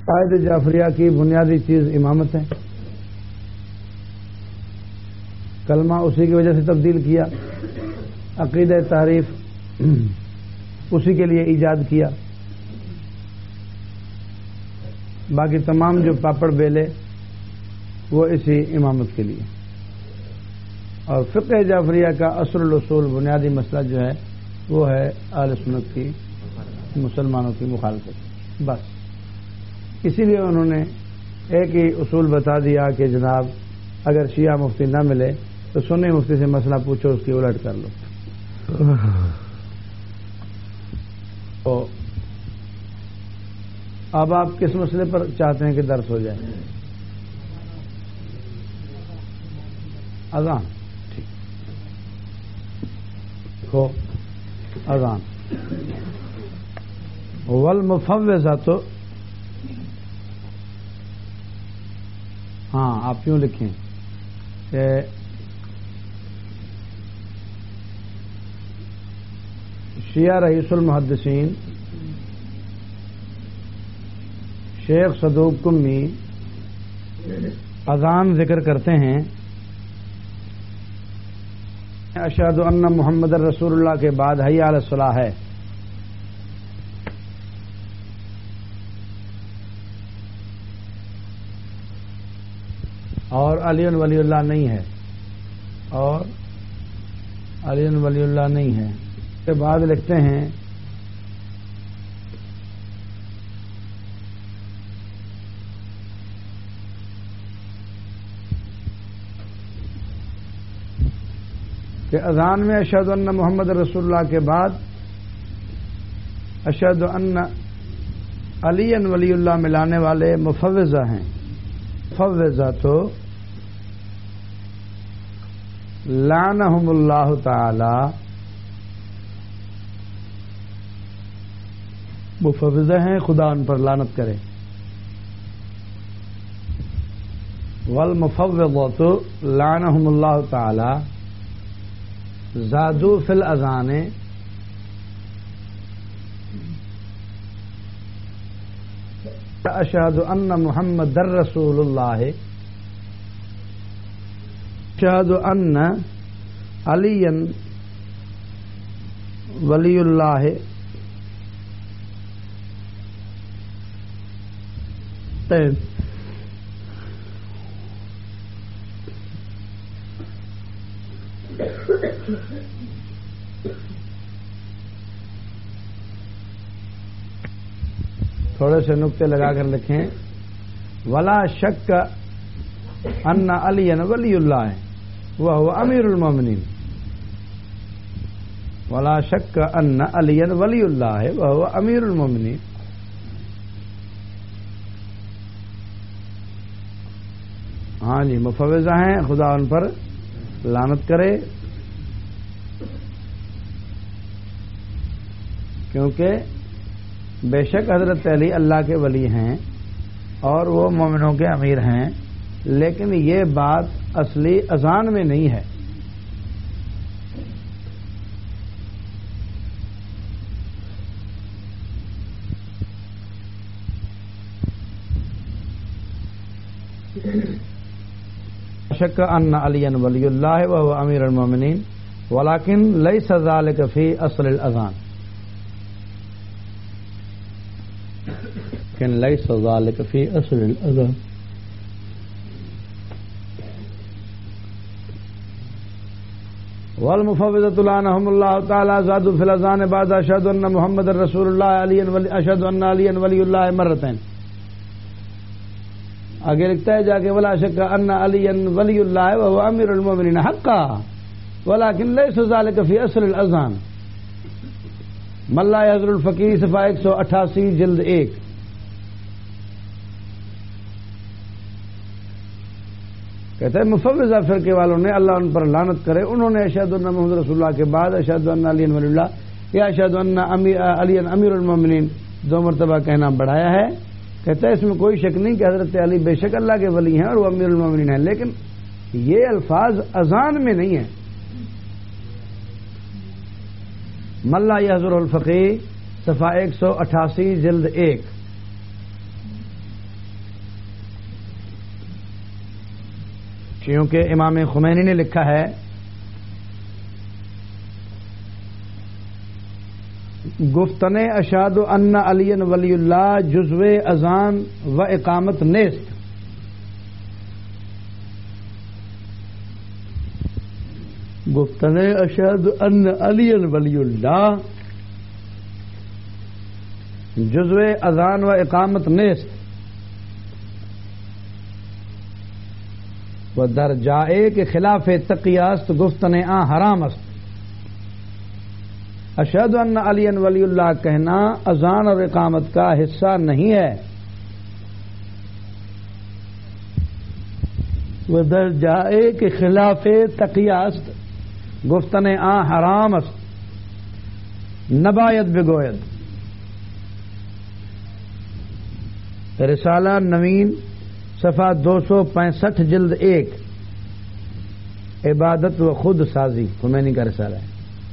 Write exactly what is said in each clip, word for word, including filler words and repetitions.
عقائد جعفریہ کی بنیادی چیز امامت ہے. کلمہ اسی کی وجہ سے تبدیل کیا، عقیدہ تعریف اسی کے لیے ایجاد کیا، باقی تمام جو پاپڑ بیلے وہ اسی امامت کے لیے. اور فقہ جعفریہ کا اصل الاصول بنیادی مسئلہ جو ہے وہ ہے اہل سنت کی مسلمانوں کی مخالفت. بس اسی لیے انہوں نے ایک ہی اصول بتا دیا کہ جناب اگر شیعہ مفتی نہ ملے تو سنی مفتی سے مسئلہ پوچھو، اس کی الٹ کر لو. تو اب آپ کس مسئلے پر چاہتے ہیں کہ درس ہو جائے؟ اذان. ٹھیک ہو اذان. والمفوضہ تو ہاں آپ یوں لکھیں کہ شیعہ رئیس المحدثین شیخ صدوق قمی اذان ذکر کرتے ہیں اشہد ان محمد رسول اللہ کے بعد حی علی الصلاح ہے. اور علی ولی اللہ نہیں ہے، اور علی ولی اللہ نہیں ہے. اس کے بعد لکھتے ہیں کہ اذان میں اشہد ان محمد رسول اللہ کے بعد اشہد ان علی ولی اللہ ملانے والے مفوضہ ہیں. مفوضہ تو لعنہم اللہ تعالی، مفوضہ ہیں خدا ان پر لعنت کرے. والمفوضۃ لعنہم اللہ تعالی زادو فی الاذان اشہد ان محمد رسول اللہ اشہد ان علی ولی اللہ تھوڑے سے نقطے لگا کر لکھیں ولا شک ان علی ولی اللہ وہو امیر المومنین. ولا شک ان علی ولی اللہ وہو امیر المومنین. ہاں جی مفوضہ ہیں خدا ان پر لعنت کرے، کیونکہ بے شک حضرت علی اللہ کے ولی ہیں اور وہ مومنوں کے امیر ہیں، لیکن یہ بات اصلی اذان میں نہیں ہے. شک ان علی ولی اللہ وهو امیر المومنین ولكن ليس ذلك في اصل الاذان. لیکن ليس ذلك في اصل الاذان. والمفوضۃ لعنہم اللہ تعالی زادوا فی الاذان بعد اشہد ان محمد رسول اللہ علی ولی اشہد ان علی ولی اللہ مرتين. آگے لکھتا ہے جا کے ولا شک ان علی ولی اللہ وهو امیر المومنین حقا ولكن ليس ذلك في اصل الاذان. ملا یحضر الفقیہ صفحہ ایک سو اٹھاسی جلد ایک. کہتے ہیں مفوضہ فرقے والوں نے اللہ ان پر لعنت کرے، انہوں نے اشہد ان محمد رسول اللہ کے بعد اشہد ان علی ولی اللہ یا اشہد ان علی امیر المومنین دو مرتبہ کہنا بڑھایا ہے. کہتا ہے اس میں کوئی شک نہیں کہ حضرت علی بے شک اللہ کے ولی ہیں اور وہ امیر المومنین ہیں، لیکن یہ الفاظ اذان میں نہیں ہیں. ملا یحضر الفقیہ صفحہ ایک سو اٹھاسی جلد ایک. شیعوں کے امام خمینی نے لکھا ہے گفتن اشہد ان علی ولی اللہ جزو اذان و اقامت نیست. گفتن اشہد ان علی ولی اللہ جزو اذان و اقامت نیست و در جائے کے خلاف تقیاست گفتن آ حرام است. اشہد ان علی ولی اللہ کہنا اذان اور اقامت کا حصہ نہیں ہے. وہ در جائے کے خلاف تقیاست گفتن آ حرام است نبایت بگوید. رسالہ نوین صفحہ دو سو پینسٹھ جلد ایک عبادت و خود سازی خمینی کا رسالہ ہے.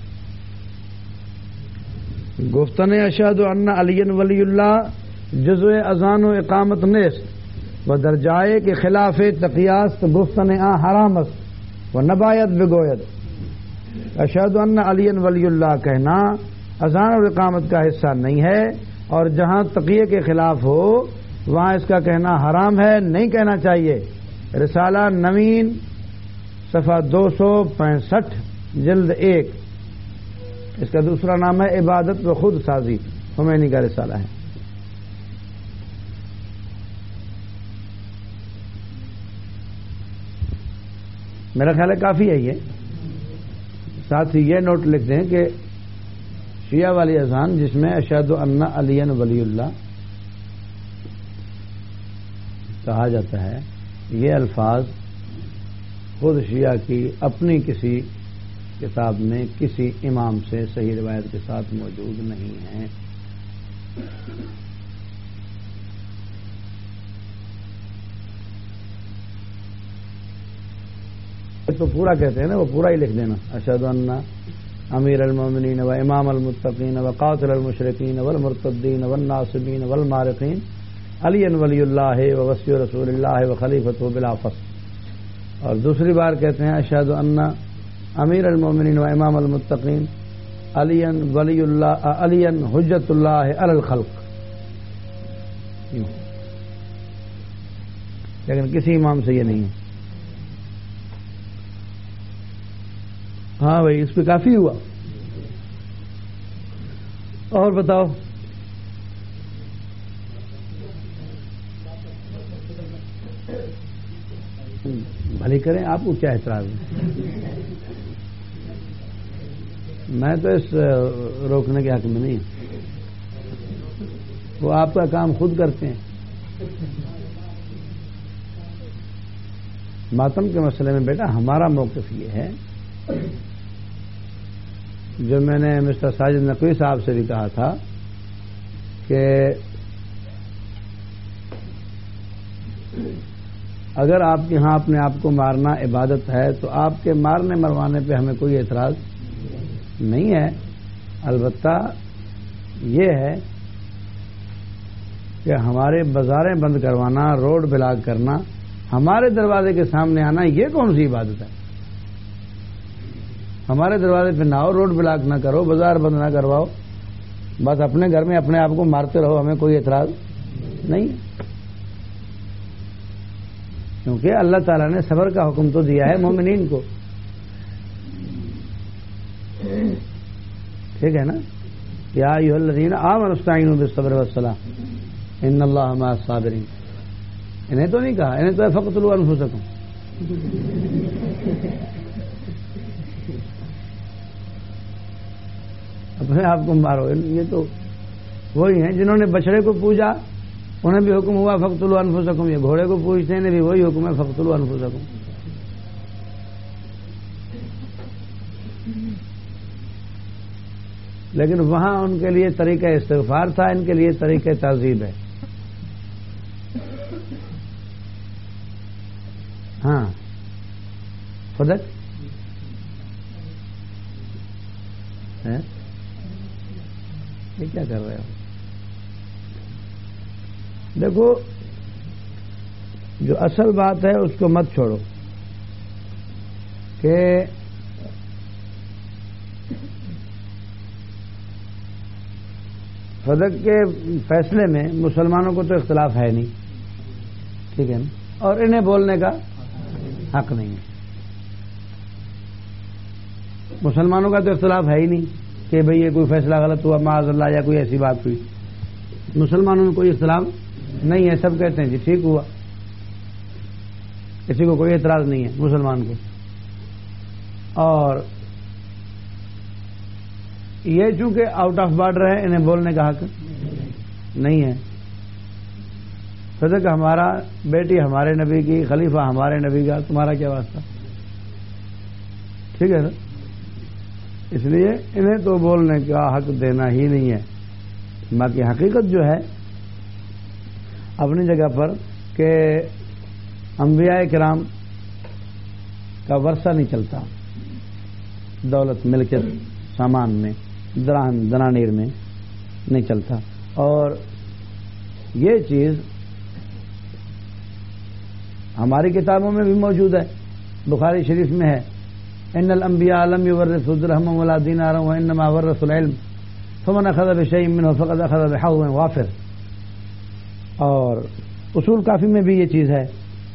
گفتن اشہد ان علی ولی اللہ جزو اذان و اقامت نیست و در جائے کے خلاف تقیاست گفتن آ حرام است و نبایت بگوید. اشہد ان علی ولی اللہ کہنا اذان اور اقامت کا حصہ نہیں ہے اور جہاں تقیے کے خلاف ہو وہاں اس کا کہنا حرام ہے، نہیں کہنا چاہیے. رسالہ نوین صفحہ دو سو پینسٹھ جلد ایک. اس کا دوسرا نام ہے عبادت و خود سازی خمینی کا رسالہ ہے. میرا خیال ہے کافی ہے یہ. ساتھ ہی یہ نوٹ لکھ دیں کہ شیعہ والی اذان جس میں اشہد ان علی ولی اللہ کہا جاتا ہے، یہ الفاظ خود شیعہ کی اپنی کسی کتاب میں کسی امام سے صحیح روایت کے ساتھ موجود نہیں ہیں. تو پورا کہتے ہیں نا، وہ پورا ہی لکھ دینا. اشہد ان امیر المومنین و امام المتقین و قاتل المشرکین والمرتدین والناصبین والمارقین علی ولی اللہ و وصی رسول اللہ و خلیفۃ بلا فصل. اور دوسری بار کہتے ہیں اشہد ان امیر المومنین و امام المتقین علی ولی اللہ علی حجت اللہ علی الخلق. لیکن کسی امام سے یہ نہیں ہے. ہاں بھائی اس پہ کافی ہوا. اور بتاؤ. بھلی کریں، آپ کو کیا اعتراض ہے؟ میں تو اس روکنے کے حق میں نہیں ہوں. وہ آپ کا کام خود کرتے ہیں. ماتم کے مسئلے میں بیٹا ہمارا موقف یہ ہے جو میں نے مسٹر ساجد نقوی صاحب سے بھی کہا تھا کہ اگر آپ کے ہاں اپنے آپ کو مارنا عبادت ہے تو آپ کے مارنے مروانے پہ ہمیں کوئی اعتراض نہیں ہے. البتہ یہ ہے کہ ہمارے بازاریں بند کروانا، روڈ بلاک کرنا، ہمارے دروازے کے سامنے آنا، یہ کون سی عبادت ہے؟ ہمارے دروازے پہ نہ آؤ، روڈ بلاک نہ کرو، بازار بند نہ کرواؤ، بس اپنے گھر میں اپنے آپ کو مارتے رہو، ہمیں کوئی اعتراض نہیں ہے. کیونکہ اللہ تعالیٰ نے صبر کا حکم تو دیا ہے مومنین کو. ٹھیک ہے نا؟ یا ایھا الذین آمنوا استعینوا بالصبر والصلاۃ ان اللہ مع الصابرین. انہیں تو نہیں کہا، انہیں تو فقتلوا انفسکم. اپنے آپ کو مارو. یہ تو وہی ہیں جنہوں نے بچڑے کو پوجا، انہیں بھی حکم ہوا فقتلوا انفسکم. یہ گھوڑے کو پوجتے ہیں بھی وہی حکم ہے فقتلوا انفسکم. لیکن وہاں ان کے لیے طریقہ استغفار تھا، ان کے لیے طریقہ تعذیب ہے. ہاں فدق ہے. یہ کیا کر رہے ہو؟ دیکھو جو اصل بات ہے اس کو مت چھوڑو. کہ صدق کے فیصلے میں مسلمانوں کو تو اختلاف ہے نہیں، ٹھیک ہے نا، اور انہیں بولنے کا حق نہیں ہے۔ مسلمانوں کا تو اختلاف ہے ہی نہیں کہ بھئی یہ کوئی فیصلہ غلط ہوا معاذ اللہ یا کوئی ایسی بات ہوئی، مسلمانوں میں کوئی اختلاف نہیں ہے، سب کہتے ہیں جی ٹھیک ہوا، کسی کو کوئی اعتراض نہیں ہے مسلمان کو۔ اور یہ چونکہ آؤٹ آف بارڈر ہے، انہیں بولنے کا حق نہیں ہے۔ صدق ہمارا بیٹی ہمارے نبی کی، خلیفہ ہمارے نبی کا، تمہارا کیا واسطہ؟ ٹھیک ہے نا، اس لیے انہیں تو بولنے کا حق دینا ہی نہیں ہے۔ باقی حقیقت جو ہے اپنی جگہ پر کہ انبیاء کرام کا ورثہ نہیں چلتا دولت ملکیت سامان میں، دراہم دنانیر میں نہیں چلتا، اور یہ چیز ہماری کتابوں میں بھی موجود ہے، بخاری شریف میں ہے، ان الانبیاء لم یورثوا درہما ولا دینارا وانما ورثوا العلم فمن اخذ بشیء منه فقد اخذ بحظ وافر۔ اور اصول کافی میں بھی یہ چیز ہے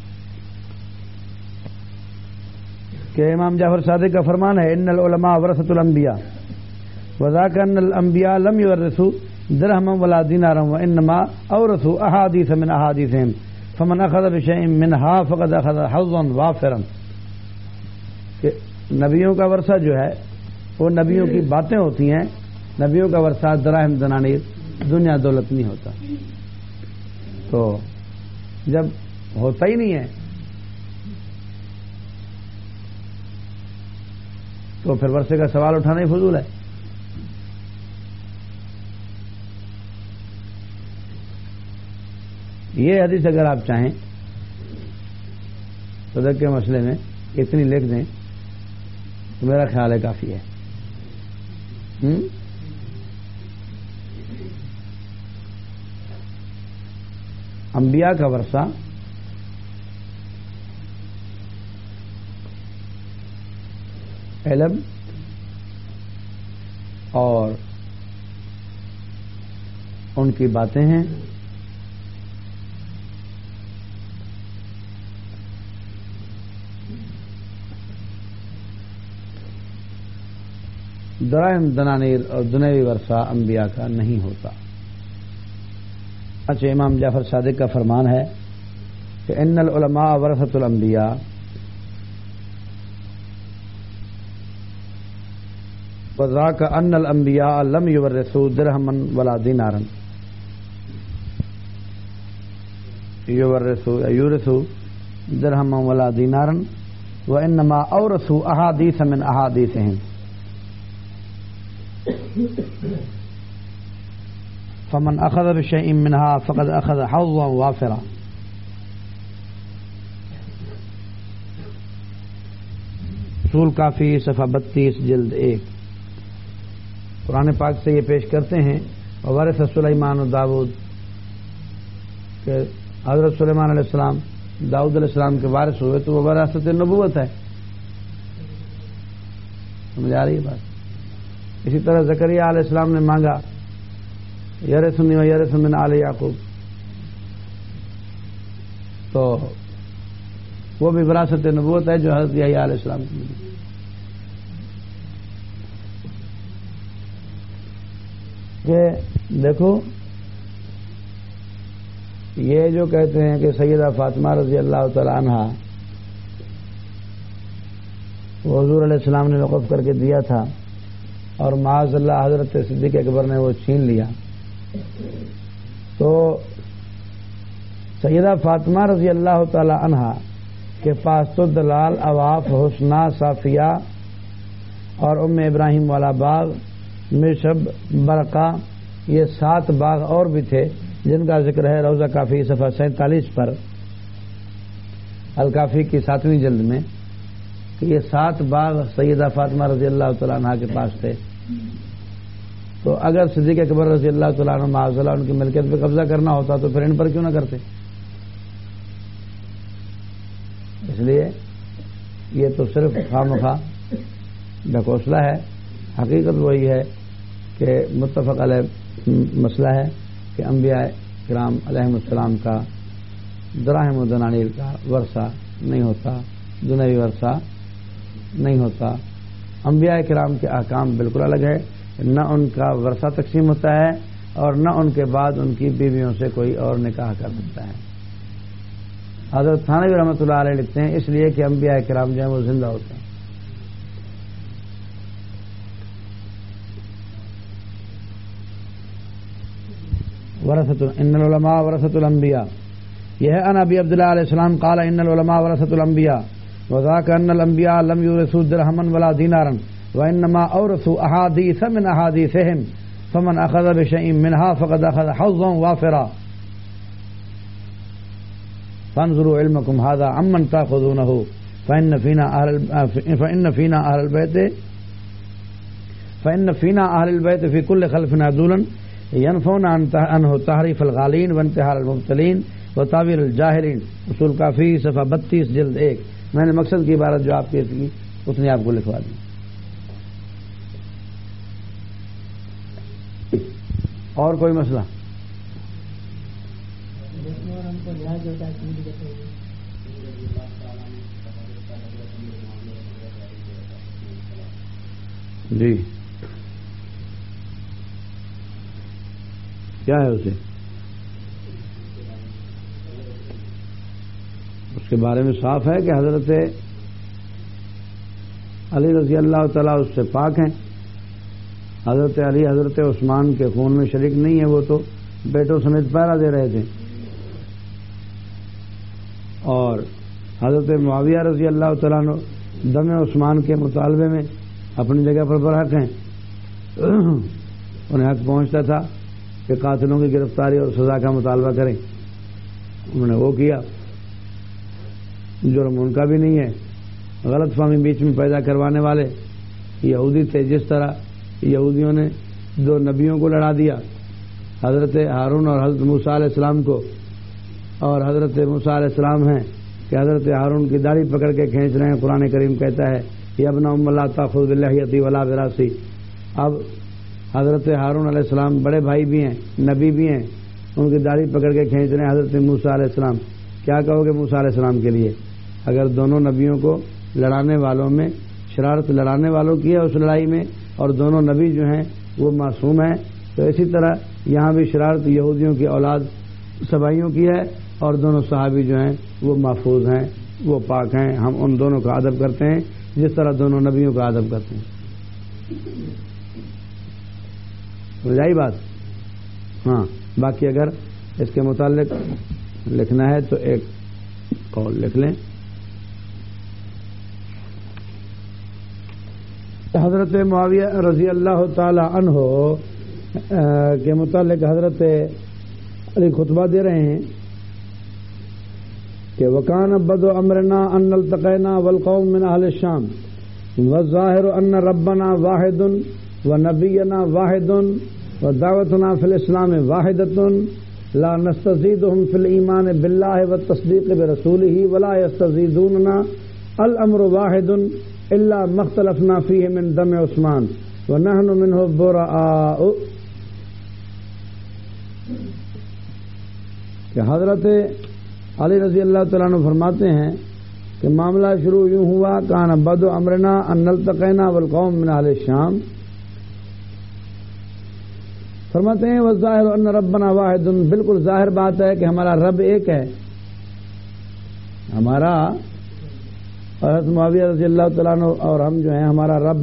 کہ امام جعفر صادق کا فرمان ہے ان العلماء ورثۃ الانبیاء وذاک ان الانبیاء لم یورثوا درہما ولا دینارا وانما اورثوا احادیث من احادیثهم فمن اخذ بشیء منها فقد اخذ حظا وافرا۔ کہ نبیوں کا ورثہ جو ہے وہ نبیوں کی باتیں ہوتی ہیں، نبیوں کا ورثہ دراہم دنانیر دنیا دولت نہیں ہوتا۔ تو جب ہوتا ہی نہیں ہے تو پھر ورثے کا سوال اٹھانا ہی فضول ہے۔ یہ حدیث اگر آپ چاہیں صدق کے مسئلے میں اتنی لکھ دیں تو میرا خیال ہے کافی ہے۔ ہم؟ انبیاء کا ورثہ علم اور ان کی باتیں ہیں، دراہم دنانیر اور دنیوی ورثہ انبیاء کا نہیں ہوتا۔ اچھا، امام جعفر صادق کا فرمان ہے کہ ان العلماء ورثۃ الانبیاء وذاک ان الانبیاء لم یورثوا درہما ولا دینارا یورثوا یورثوا درہما ولا دینارا وانما اورثوا احادیث من احادیثهم فمن اخذ بشیء منها فقد اخذ حظا وافرا۔ اصول کافی صفحہ بتیس جلد ایک۔ قرآن پاک سے یہ پیش کرتے ہیں وارث سلیمان و داؤد کہ حضرت سلیمان علیہ السلام داؤد علیہ السلام کے وارث ہوئے تو وہ وراثت نبوت ہے۔ سمجھ آ رہی ہے بات؟ اسی طرح زکریا علیہ السلام نے مانگا یرثنی و یرث من آل یعقوب، تو وہ بھی وراثت نبوت ہے جو حضرت یحییٰ علیہ السلام کو ملی۔ کہ دیکھو یہ جو کہتے ہیں کہ سیدہ فاطمہ رضی اللہ تعالی عنہا وہ حضور علیہ السلام نے وقف کر کے دیا تھا اور معاذ اللہ حضرت صدیق اکبر نے وہ چھین لیا، تو سیدہ فاطمہ رضی اللہ تعالی عنہا کے پاس تو دلال، اواف، حسنہ، صافیہ اور ام ابراہیم والا باغ، مشب، برقہ، یہ سات باغ اور بھی تھے جن کا ذکر ہے روضہ کافی صفحہ سینتالیس پر، الکافی کی ساتویں جلد میں، کہ یہ سات باغ سیدہ فاطمہ رضی اللہ تعالیٰ عنہ کے پاس تھے۔ تو اگر صدیق اکبر رضی اللہ تعالیٰ عنہ معاذ اللہ ان کی ملکیت پہ قبضہ کرنا ہوتا تو پھر ان پر کیوں نہ کرتے؟ اس لیے یہ تو صرف خواہ ڈھکوسلہ ہے. حقیقت وہی ہے کہ متفق علیہ مسئلہ ہے کہ انبیاء کرام علیہم السلام کا دراہم و دنانیر کا ورثہ نہیں ہوتا، دنیوی ورثہ نہیں ہوتا. انبیاء کرام کے احکام بالکل الگ ہے. نہ ان کا ورثہ تقسیم ہوتا ہے اور نہ ان کے بعد ان کی بیویوں سے کوئی اور نکاح کر سکتا ہے. حضرت تھانوی رحمۃ اللہ علیہ لکھتے ہیں اس لیے کہ انبیاء کرام جو ہیں وہ زندہ ہوتے ہیں. ورثۃ ان العلماء ورثۃ الانبیاء، یہ ہے ان ابی عبداللہ علیہ السلام قال ان العلماء ورثۃ الانبیاء وذاك ان الانبیاء لم يورثوا درهما ولا دینارا وانما اورثوا احادیث من احادیثهم فمن اخذ بشيء منها فقد اخذ حظا وافرا فانظروا علمكم هذا عمن تاخذونه فان فينا اهل فان فينا اهل البيت فان فينا اهل البيت في كل خلف عدولا ينفون عنه تحریف الغالین وانتحال المبتلین وتاویل الجاہلین. اصول کافی صفحہ بتیس جلد ایک. میں نے مقصد کی عبارت جو آپ کی تھی اس نے آپ کو لکھوا دی. اور کوئی مسئلہ؟ جی کیا ہے اسے؟ اس کے بارے میں صاف ہے کہ حضرت علی رضی اللہ تعالیٰ اس سے پاک ہیں. حضرت علی حضرت عثمان کے خون میں شریک نہیں ہے، وہ تو بیٹوں سمیت پہرا دے رہے تھے. اور حضرت معاویہ رضی اللہ تعالیٰ عنہ دم عثمان کے مطالبے میں اپنی جگہ پر برحق ہیں. انہیں حق پہنچتا تھا کہ قاتلوں کی گرفتاری اور سزا کا مطالبہ کریں. انہوں نے وہ کیا. جرم ان کا بھی نہیں ہے. غلط فہمی بیچ میں پیدا کروانے والے یہودی تھے. جس طرح یہودیوں نے دو نبیوں کو لڑا دیا، حضرت ہارون اور حضرت موسیٰ علیہ السلام کو، اور حضرت موسیٰ علیہ السلام ہیں کہ حضرت ہارون کی داڑھی پکڑ کے کھینچ رہے ہیں. قرآن کریم کہتا ہے یا ابن ام لا تاخذ بلحیتی ولا براسی. اب حضرت ہارون علیہ السلام بڑے بھائی بھی ہیں، نبی بھی ہیں، ان کی داڑھی پکڑ کے کھینچ رہے ہیں حضرت موسیٰ علیہ السلام. کیا کہو گے موسیٰ علیہ السلام کے لیے؟ اگر دونوں نبیوں کو لڑانے والوں میں شرارت لڑانے والوں کی ہے اس لڑائی میں، اور دونوں نبی جو ہیں وہ معصوم ہیں، تو اسی طرح یہاں بھی شرارت یہودیوں کی اولاد سبائیوں کی ہے، اور دونوں صحابی جو ہیں وہ محفوظ ہیں، وہ پاک ہیں. ہم ان دونوں کا ادب کرتے ہیں جس طرح دونوں نبیوں کا ادب کرتے ہیں. سمجھائی بات؟ ہاں. باقی اگر اس کے متعلق لکھنا ہے تو ایک قول لکھ لیں. حضرت معاویہ رضی اللہ تعالی عنہ کے متعلق حضرت علی خطبہ دے رہے ہیں کہ وکان بدء امرنا ان التقینا والقوم من اہل الشام والظاہر ان ربنا واحد ونبینا واحد ودعوتنا فی الاسلام واحدۃ لا نستزیدهم فی الایمان باللہ والتصدیق برسولہ ولا یستزیدوننا الامر واحد الا مختلفنا فیہ من دم عثمان ونحن منہ براء. کہ حضرت علی رضی اللہ تعالیٰ عنہ فرماتے ہیں کہ معاملہ شروع یوں ہوا کان بدء امرنا ان نلتقینا والقوم من اہل الشام. فرماتے ہیں والظاہر ان ربنا واحد، بالکل ظاہر بات ہے کہ ہمارا رب ایک ہے. ہمارا حضرت معاویہ رضی اللہ تعالیٰ عنہ اور ہم جو ہیں ہمارا رب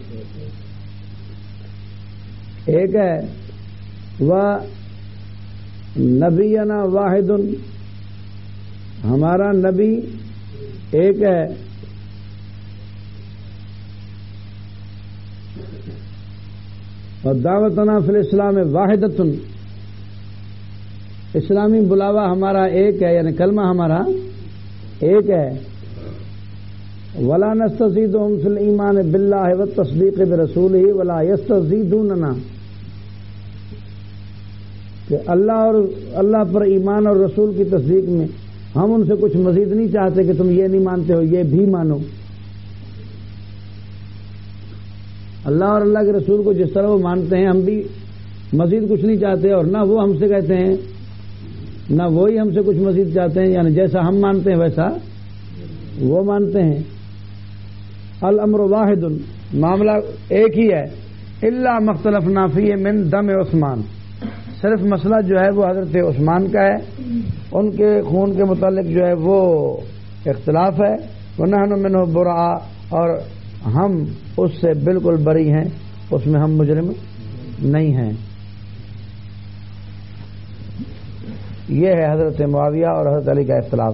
ایک ہے. و نبینا واحد، ہمارا نبی ایک ہے. اور دعوتنا فی الاسلام واحدۃ، اسلامی بلاوا ہمارا ایک ہے، یعنی کلمہ ہمارا ایک ہے. ولا نستزیدهم فی الایمان باللہ والتصدیق برسولہ ولا یستزیدوننا، کہ اللہ اور اللہ پر ایمان اور رسول کی تصدیق میں ہم ان سے کچھ مزید نہیں چاہتے کہ تم یہ نہیں مانتے ہو یہ بھی مانو. اللہ اور اللہ کے رسول کو جس طرح وہ مانتے ہیں ہم بھی مزید کچھ نہیں چاہتے، اور نہ وہ ہم سے کہتے ہیں نہ وہی ہم سے کچھ مزید چاہتے ہیں، یعنی جیسا ہم مانتے ہیں ویسا وہ مانتے ہیں۔ الامر واحد، معاملہ ایک ہی ہے، الا مختلفنا فیہ من دم عثمان، صرف مسئلہ جو ہے وہ حضرت عثمان کا ہے، ان کے خون کے متعلق جو ہے وہ اختلاف ہے، ونحن منہ براء، اور ہم اس سے بالکل بری ہیں، اس میں ہم مجرم نہیں ہیں۔ یہ ہے حضرت معاویہ اور حضرت علی کا اختلاف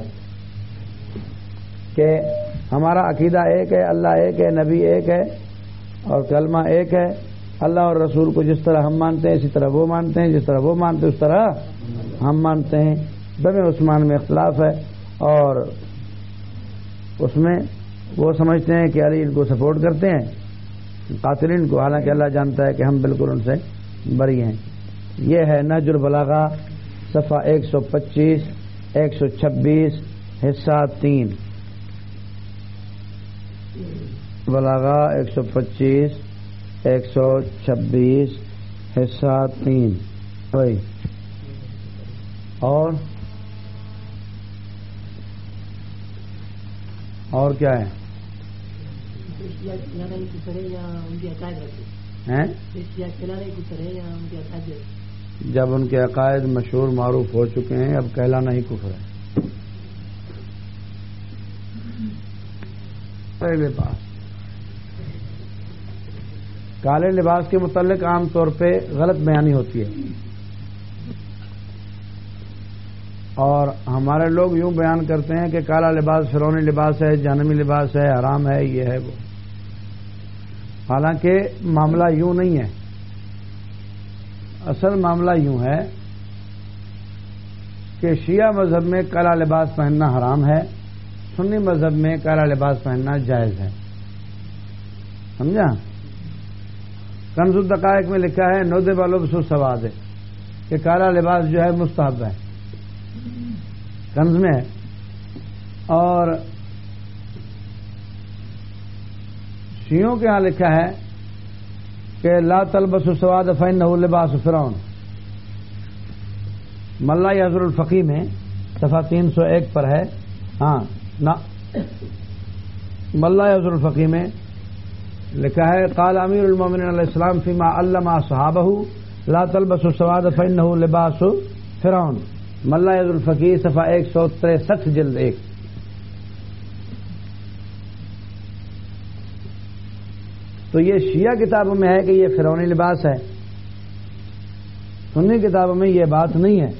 کہ ہمارا عقیدہ ایک ہے، اللہ ایک ہے، نبی ایک ہے اور کلمہ ایک ہے، اللہ اور رسول کو جس طرح ہم مانتے ہیں اسی طرح وہ مانتے ہیں، جس طرح وہ مانتے ہیں اس طرح ہم مانتے ہیں۔ دم عثمان میں اختلاف ہے، اور اس میں وہ سمجھتے ہیں کہ علی ان کو سپورٹ کرتے ہیں قاتلین کو، حالانکہ اللہ جانتا ہے کہ ہم بالکل ان سے بری ہیں۔ یہ ہے نہج البلاغہ صفحہ ایک سو پچیس ایک سو چھبیس حصہ تین، بلاغہ ایک سو پچیس ایک سو چھبیس حصہ تین۔ وہی اور اور کیا ہے ہیں؟ جب ان کے عقائد مشہور معروف ہو چکے ہیں اب کہلانا ہی کفر ہے۔ لباس، کالے لباس کے متعلق عام طور پہ غلط بیانی ہوتی ہے، اور ہمارے لوگ یوں بیان کرتے ہیں کہ کالا لباس فرعونی لباس ہے، جہنمی لباس ہے، حرام ہے، یہ ہے وہ، حالانکہ معاملہ یوں نہیں ہے۔ اصل معاملہ یوں ہے کہ شیعہ مذہب میں کالا لباس پہننا حرام ہے، سنی مذہب میں کالا لباس پہننا جائز ہے، سمجھا؟ کنز الدقائق میں لکھا ہے ندب لبس السواد، کہ کالا لباس جو ہے مستحب ہے، کنز میں ہے۔ اور شیعوں کے ہاں لکھا ہے کہ لا تلبس السواد فإنه لباس فرعون، ملا یحضر الفقی میں صفحہ تین سو ایک پر ہے، ہاں نا ملا یحضر الفقی میں لکھا ہے قال امیر المومنین علیہ السلام فیما علم اصحابہ لا تلبس السواد فإنه لباس فرعون، ملا یحضر الفقی صفحہ ایک سو تریسٹھ جلد ایک۔ تو یہ شیعہ کتابوں میں ہے کہ یہ فرعونی لباس ہے، سنی کتابوں میں یہ بات نہیں ہے۔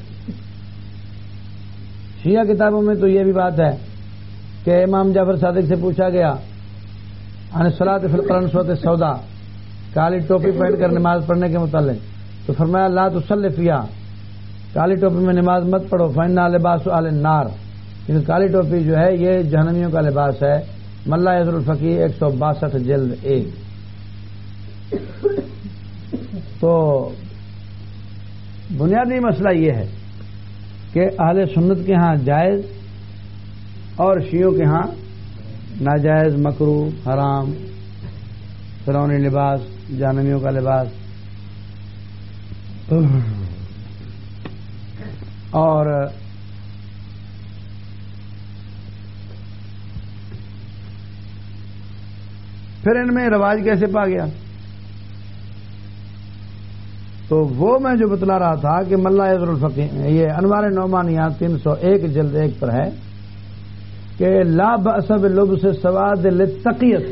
شیعہ کتابوں میں تو یہ بھی بات ہے کہ امام جعفر صادق سے پوچھا گیا عن الصلاۃ فی القرنسوۃ السوداء، کالی ٹوپی پہن کر نماز پڑھنے کے متعلق، تو فرمایا لا تصلی فیہا، کالی ٹوپی میں نماز مت پڑھو، فإنہا لباس اہل النار، کیونکہ کالی ٹوپی جو ہے یہ جہنمیوں کا لباس ہے، ملا یحضر الفقی ایک سو باسٹھ جلد ایک۔ تو بنیادی مسئلہ یہ ہے کہ اہل سنت کے ہاں جائز اور شیعوں کے ہاں ناجائز، مکروہ، حرام، فرعونی لباس، جہنمیوں کا لباس۔ اور پھر ان میں رواج کیسے پا گیا؟ تو وہ میں جو بتلا رہا تھا کہ ملا یحضر الفقی، یہ انوار نعمانیہ تین سو ایک جلد ایک پر ہے کہ لا بأس بلبس السواد للتقیۃ،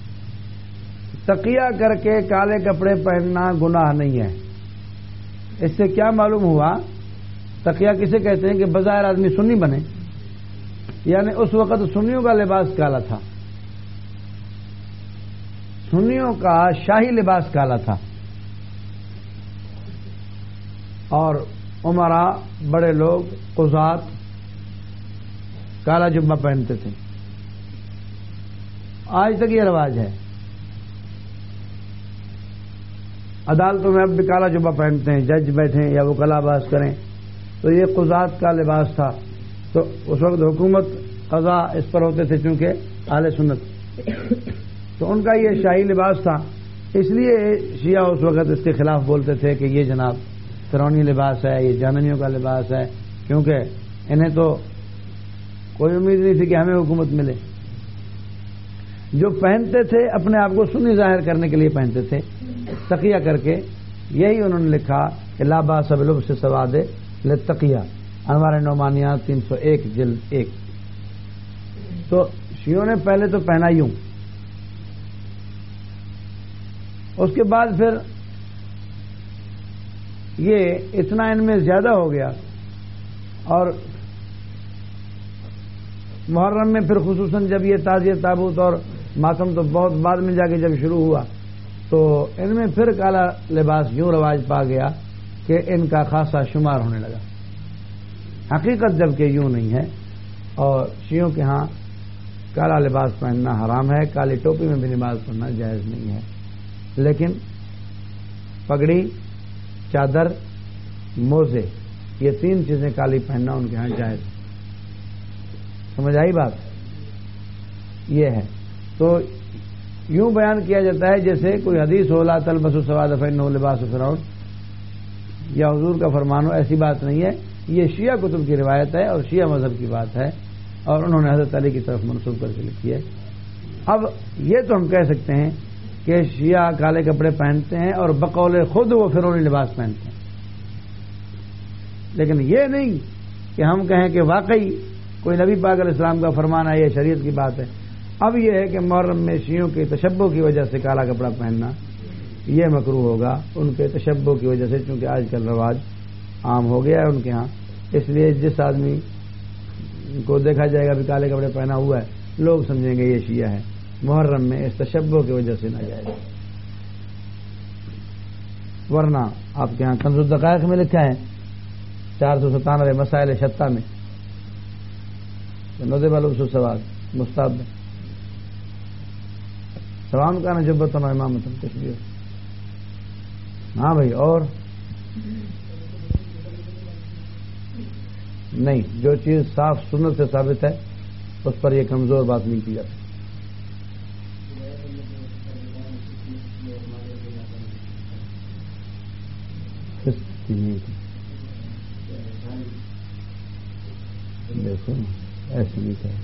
تقیہ کر کے کالے کپڑے پہننا گناہ نہیں ہے۔ اس سے کیا معلوم ہوا؟ تقیہ کسے کہتے ہیں کہ بظاہر آدمی سنی بنے، یعنی اس وقت سنیوں کا لباس کالا تھا، سنیوں کا شاہی لباس کالا تھا، اور عمرا بڑے لوگ قضات کالا جبہ پہنتے تھے، آج تک یہ رواج ہے۔ عدالتوں میں اب بھی کالا جبہ پہنتے ہیں، جج بیٹھیں یا وہ کلا باز کریں، تو یہ قضات کا لباس تھا۔ تو اس وقت حکومت قضا اس پر ہوتے تھے چونکہ اہل سنت، تو ان کا یہ شاہی لباس تھا، اس لیے شیعہ اس وقت اس کے خلاف بولتے تھے کہ یہ جناب فرعونی لباس ہے، یہ جہنمیوں کا لباس ہے، کیونکہ انہیں تو کوئی امید نہیں تھی کہ ہمیں حکومت ملے. جو پہنتے تھے اپنے آپ کو سنی ظاہر کرنے کے لیے پہنتے تھے تقیہ کر کے. یہی انہوں نے لکھا کہ لا باس بلبس سواد للتقیہ، انوار نعمانیات تین سو ایک جلد ایک. تو شیعوں نے پہلے تو پہنا یوں، اس کے بعد پھر یہ اتنا ان میں زیادہ ہو گیا، اور محرم میں پھر خصوصاً جب یہ تعزیت تابوت اور ماتم تو بہت بعد میں جا کے جب شروع ہوا تو ان میں پھر کالا لباس یوں رواج پا گیا کہ ان کا خاصا شمار ہونے لگا. حقیقت جب کہ یوں نہیں ہے، اور شیعوں کے ہاں کالا لباس پہننا حرام ہے، کالی ٹوپی میں بھی نماز پڑھنا جائز نہیں ہے، لیکن پگڑی، چادر، موزے، یہ تین چیزیں کالی پہننا ان کے ہاں جائز ہے. سمجھ آئی بات؟ یہ ہے. تو یوں بیان کیا جاتا ہے جیسے کوئی حدیث ہو لا تلبس سواد فإنه لباس فرعون، یا حضور کا فرمان ہو. ایسی بات نہیں ہے، یہ شیعہ کتب کی روایت ہے اور شیعہ مذہب کی بات ہے، اور انہوں نے حضرت علی کی طرف منسوب کر کے لکھی ہے. اب یہ تو ہم کہہ سکتے ہیں کہ شیعہ کالے کپڑے پہنتے ہیں اور بقول خود وہ فرعونی لباس پہنتے ہیں، لیکن یہ نہیں کہ ہم کہیں کہ واقعی کوئی نبی پاک علیہ السلام کا فرمان ہے، یہ شریعت کی بات ہے. اب یہ ہے کہ محرم میں شیعوں کے تشبہ کی وجہ سے کالا کپڑا پہننا یہ مکروہ ہوگا، ان کے تشبہ کی وجہ سے، چونکہ آج کل رواج عام ہو گیا ہے ان کے ہاں. اس لیے جس آدمی کو دیکھا جائے گا بھی کالے کپڑے پہنا ہوا ہے، لوگ سمجھیں گے یہ شیعہ ہے. محرم میں اس تشبہ کی وجہ سے نہ جائے گا. ورنہ آپ کے ہاں کنز الدقائق میں لکھا ہے چار سو ستانوے مسائل شتہ میں ندب لبس سواد مستحب ہے. سلام کا نجبت و امامت کچھ بھی ہو. ہاں بھائی، اور نہیں، جو چیز صاف سنت سے ثابت ہے اس پر یہ کمزور بات نہیں کی جاتی. دیکھو ایسی نہیں ہے،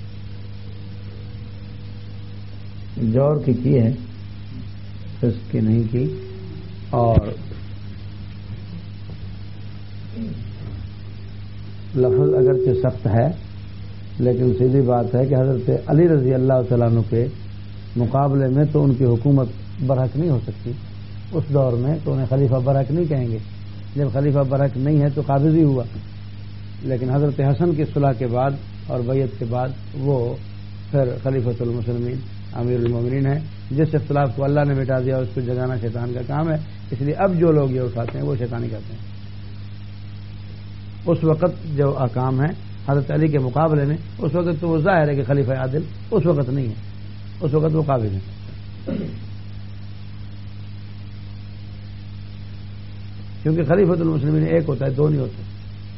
جور کی کی ہے، فسق کی نہیں کی. اور لفظ اگرچہ سخت ہے لیکن سیدھی بات ہے کہ حضرت علی رضی اللہ تعالیٰ عنہ کے مقابلے میں تو ان کی حکومت برحق نہیں ہو سکتی اس دور میں، تو انہیں خلیفہ برحق نہیں کہیں گے. جب خلیفہ برحق نہیں ہے تو قابض ہی ہوا. لیکن حضرت حسن کی صلح کے بعد اور بیعت کے بعد وہ پھر خلیفۃ المسلمین امیر المومنین ہے. جس اختلاف کو اللہ نے مٹا دیا اس کو جگانا شیطان کا کام ہے. اس لیے اب جو لوگ یہ اٹھاتے ہیں وہ شیطانی کرتے ہیں. اس وقت جو احکام ہیں حضرت علی کے مقابلے میں، اس وقت تو وہ ظاہر ہے کہ خلیفہ عادل اس وقت نہیں ہے، اس وقت وہ قابل ہیں. کیونکہ خلیفۃ المسلمین ایک ہوتا ہے، دو نہیں ہوتے.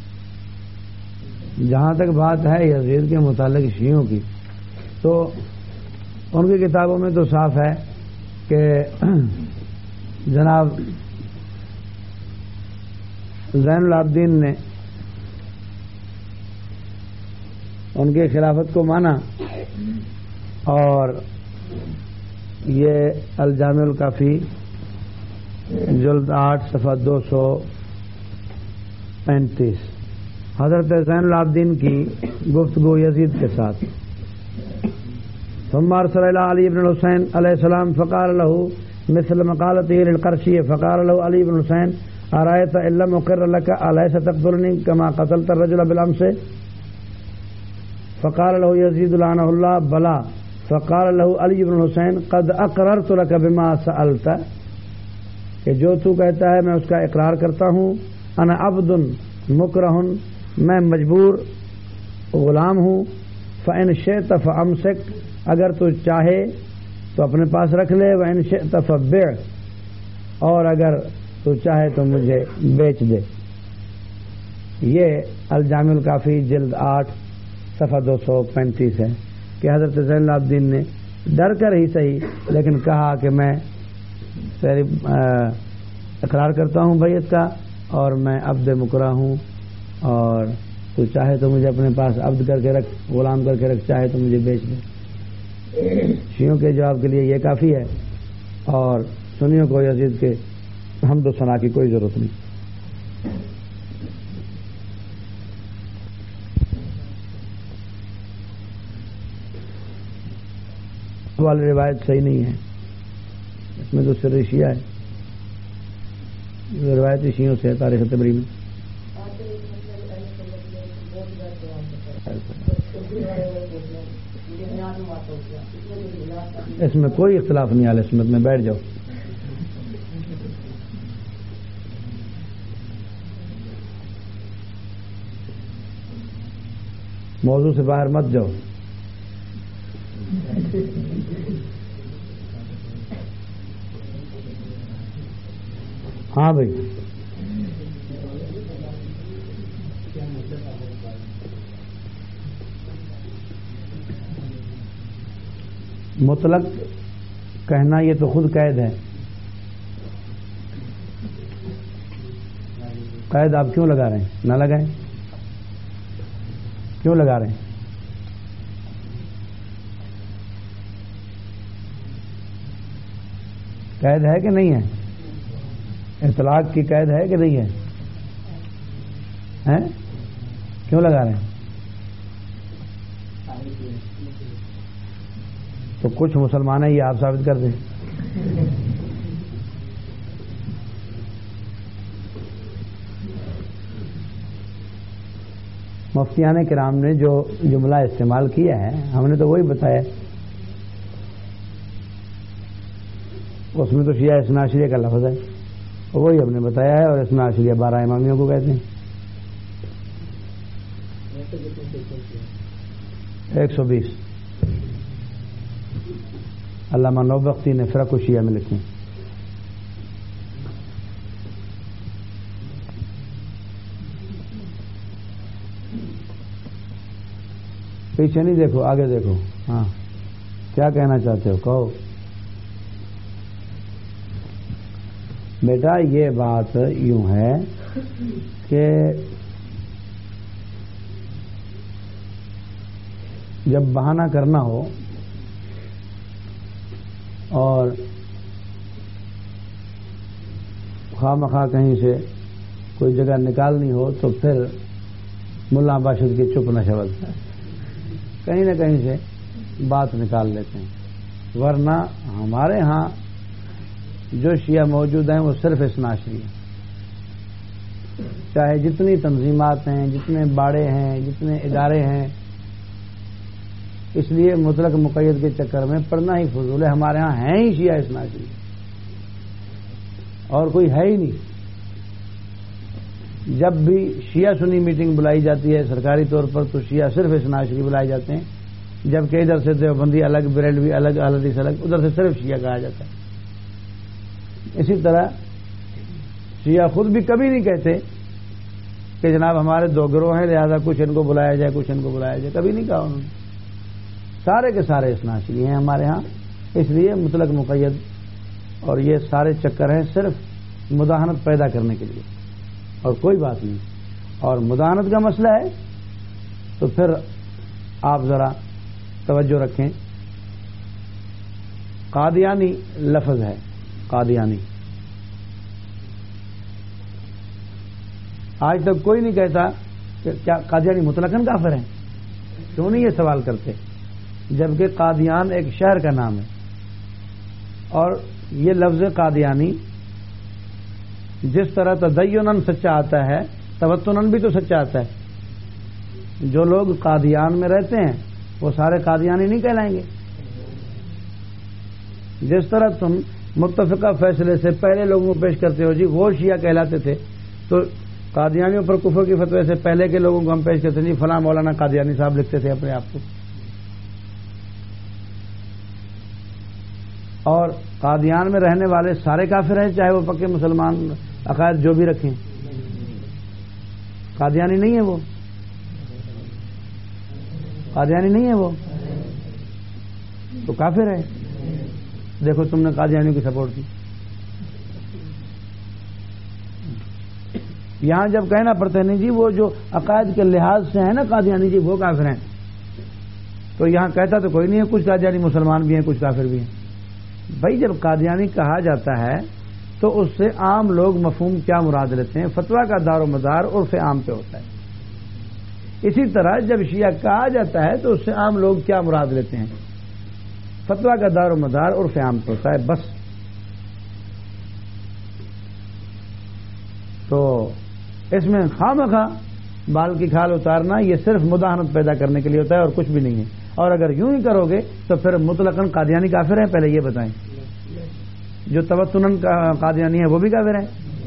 جہاں تک بات ہے یزید کے متعلق شیعوں کی، تو ان کی کتابوں میں تو صاف ہے کہ جناب زین العابدین نے ان کی خلافت کو مانا، اور یہ الجامع الکافی جلد آٹھ صفحہ دو سو پینتیس حضرت زین العابدین کی گفتگو یزید کے ساتھ. ثم ارسل الى علي بن الحسين عليه السلام فقال له مثل مقالته للقرشي فقال له علي بن الحسين ارايت ان لم اقر لك اليس تقتلني كما قتلت الرجل بالامس؟ فقال له يزيد لعنه الله بلى. فقال له علي بن الحسين قد اقررت لك بما سألت، کہ جو تو کہتا ہے میں اس کا اقرار کرتا ہوں. انا عبد مکرہ، میں مجبور غلام ہوں. فإن شئت فأمسك، اگر تو چاہے تو اپنے پاس رکھ لے. وإن شئت فبع، اور اگر تو چاہے تو مجھے بیچ دے. یہ الجامع الکافی جلد آٹھ صفحہ دو سو پینتیس ہے کہ حضرت زین العابدین نے ڈر کر ہی صحیح لیکن کہا کہ میں تیری اقرار کرتا ہوں بیعت کا اور میں عبد مکرہ ہوں، اور تو چاہے تو مجھے اپنے پاس عبد کر کے رکھ، غلام کر کے رکھ، چاہے تو مجھے بیچ دے۔ شیعوں کے جواب کے لیے یہ کافی ہے، اور سنیوں کو یزید کے حمد و ثنا کی کوئی ضرورت نہیں۔ والی روایت صحیح نہیں ہے، اس میں تو سر شیعہ ہے، روایتی شیعوں سے تاریخ طبری میں۔ اس میں کوئی اختلاف نہیں، اہل سنت میں بیٹھ جاؤ۔ موضوع سے باہر مت جاؤ۔ ہاں بھائی، مطلق کہنا یہ تو خود قید ہے۔ قید آپ کیوں لگا رہے ہیں؟ نہ لگائیں، کیوں لگا رہے ہیں؟ قید ہے کہ نہیں ہے؟ اطلاق کی قید ہے کہ نہیں ہے؟ ہیں؟ کیوں لگا رہے ہیں؟ تو کچھ مسلمان ہیں، یہ آپ ثابت کر دیں۔ مفتیان کرام نے جو جملہ استعمال کیا ہے ہم نے تو وہی بتایا، اس میں تو شیعہ اثنا عشریہ کا لفظ ہے، وہی ہم نے بتایا ہے، اور اثنا عشریہ بارہ امامیوں کو کہتے ہیں۔ ایک سو بیس علامہ نوبختی نے فرق الشیعہ میں لکھے۔ پیچھے نہیں دیکھو، آگے دیکھو۔ ہاں، کیا کہنا چاہتے ہو؟ کہو بیٹا۔ یہ بات یوں ہے کہ جب بہانہ کرنا ہو اور خواہ مخواہ کہیں سے کوئی جگہ نکالنی ہو تو پھر ملا باشد کی چپ نہ شبد کہیں نہ کہیں سے بات نکال لیتے ہیں، ورنہ ہمارے ہاں جو شیعہ موجود ہیں وہ صرف اثنا عشری ہیں، چاہے جتنی تنظیمات ہیں، جتنے باڑے ہیں، جتنے ادارے ہیں۔ اس لیے مطلق مقید کے چکر میں پڑھنا ہی فضول ہے۔ ہمارے ہاں ہیں ہی شیعہ اثنا عشری، اور کوئی ہے ہی نہیں۔ جب بھی شیعہ سنی میٹنگ بلائی جاتی ہے سرکاری طور پر تو شیعہ صرف اثنا عشری بلائے جاتے ہیں، جبکہ ادھر سے دیوبندی الگ، بریلوی الگ، اہل حدیث الگ، ادھر سے صرف شیعہ کہا جاتا ہے۔ اسی طرح شیعہ خود بھی کبھی نہیں کہتے کہ جناب ہمارے دو گروہ ہیں لہذا کچھ ان کو بلایا جائے، کچھ ان کو بلایا جائے، کبھی نہیں کہا انہوں نے۔ سارے کے سارے اثنا عشری ہیں ہمارے ہاں، اس لیے مطلق مقید اور یہ سارے چکر ہیں صرف مداہنت پیدا کرنے کے لیے، اور کوئی بات نہیں۔ اور مداہنت کا مسئلہ ہے تو پھر آپ ذرا توجہ رکھیں، قادیانی لفظ ہے، قادیانی۔ آج تک کوئی نہیں کہتا کہ کیا قادیانی مطلقاً کافر ہیں، کیوں نہیں یہ سوال کرتے، جبکہ قادیان ایک شہر کا نام ہے، اور یہ لفظ قادیانی جس طرح تدینن سچا آتا ہے توتنن بھی تو سچا آتا ہے۔ جو لوگ قادیان میں رہتے ہیں وہ سارے قادیانی نہیں کہلائیں گے۔ جس طرح تم متفقہ فیصلے سے پہلے لوگوں کو پیش کرتے ہو جی وہ شیعہ کہلاتے تھے، تو قادیانیوں پر کفر کی فتوی سے پہلے کے لوگوں کو ہم پیش کرتے ہیں جی فلاں مولانا قادیانی صاحب لکھتے تھے اپنے آپ کو۔ اور قادیان میں رہنے والے سارے کافر ہیں، چاہے وہ پکے مسلمان عقائد جو بھی رکھیں، قادیانی نہیں ہے وہ، قادیانی نہیں ہے وہ تو کافر ہے۔ دیکھو تم نے قادیانیوں کی سپورٹ کی، یہاں جب کہنا پڑتا ہے نہیں جی وہ جو عقائد کے لحاظ سے ہیں نا قادیانی جی وہ کافر ہیں، تو یہاں کہتا تو کوئی نہیں ہے کچھ قادیانی مسلمان بھی ہیں کچھ کافر بھی ہیں۔ بھائی جب قادیانی کہا جاتا ہے تو اس سے عام لوگ مفہوم کیا مراد لیتے ہیں؟ فتویٰ کا دار و مدار عرف عام پہ ہوتا ہے۔ اسی طرح جب شیعہ کہا جاتا ہے تو اس سے عام لوگ کیا مراد لیتے ہیں؟ فتویٰ کا دار و مدار عرف عام پہ ہوتا ہے بس۔ تو اس میں خواہ بال کی کھال اتارنا یہ صرف مداحنت پیدا کرنے کے لیے ہوتا ہے اور کچھ بھی نہیں ہے۔ اور اگر یوں ہی کرو گے تو پھر مطلقاً قادیانی کافر ہیں؟ پہلے یہ بتائیں، جو توسناً قادیانی ہے وہ بھی کافر ہیں؟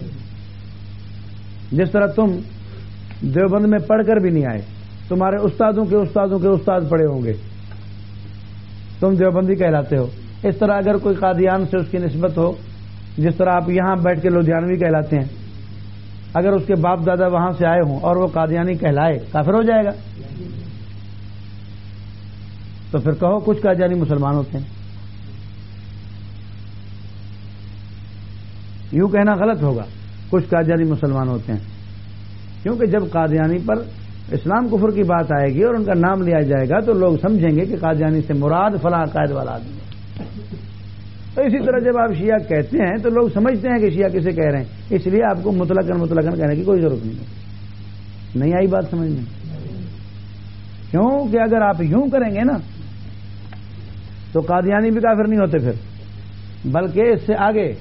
جس طرح تم دیوبند میں پڑھ کر بھی نہیں آئے، تمہارے استادوں کے استادوں کے استاد پڑھے ہوں گے، تم دیوبندی کہلاتے ہو، اس طرح اگر کوئی قادیان سے اس کی نسبت ہو، جس طرح آپ یہاں بیٹھ کے لدھیانوی کہلاتے ہیں، اگر اس کے باپ دادا وہاں سے آئے ہوں اور وہ قادیانی کہلائے، کافر ہو جائے گا؟ تو پھر کہو کچھ قادیانی مسلمان ہوتے ہیں، یوں کہنا غلط ہوگا، کچھ قادیانی مسلمان ہوتے ہیں، کیونکہ جب قادیانی پر اسلام کفر کی بات آئے گی اور ان کا نام لیا جائے گا تو لوگ سمجھیں گے کہ قادیانی سے مراد فلاں عقائد والا آدمی ہے۔ تو اسی طرح جب آپ شیعہ کہتے ہیں تو لوگ سمجھتے ہیں کہ شیعہ کسے کہہ رہے ہیں، اس لیے آپ کو مطلقاً مطلقاً کہنے کی کوئی ضرورت نہیں ہے۔ نہیں آئی بات سمجھ میں؟ کیوں کہ اگر آپ یوں کریں گے نا تو قادیانی بھی کافر نہیں ہوتے پھر، بلکہ اس سے آگے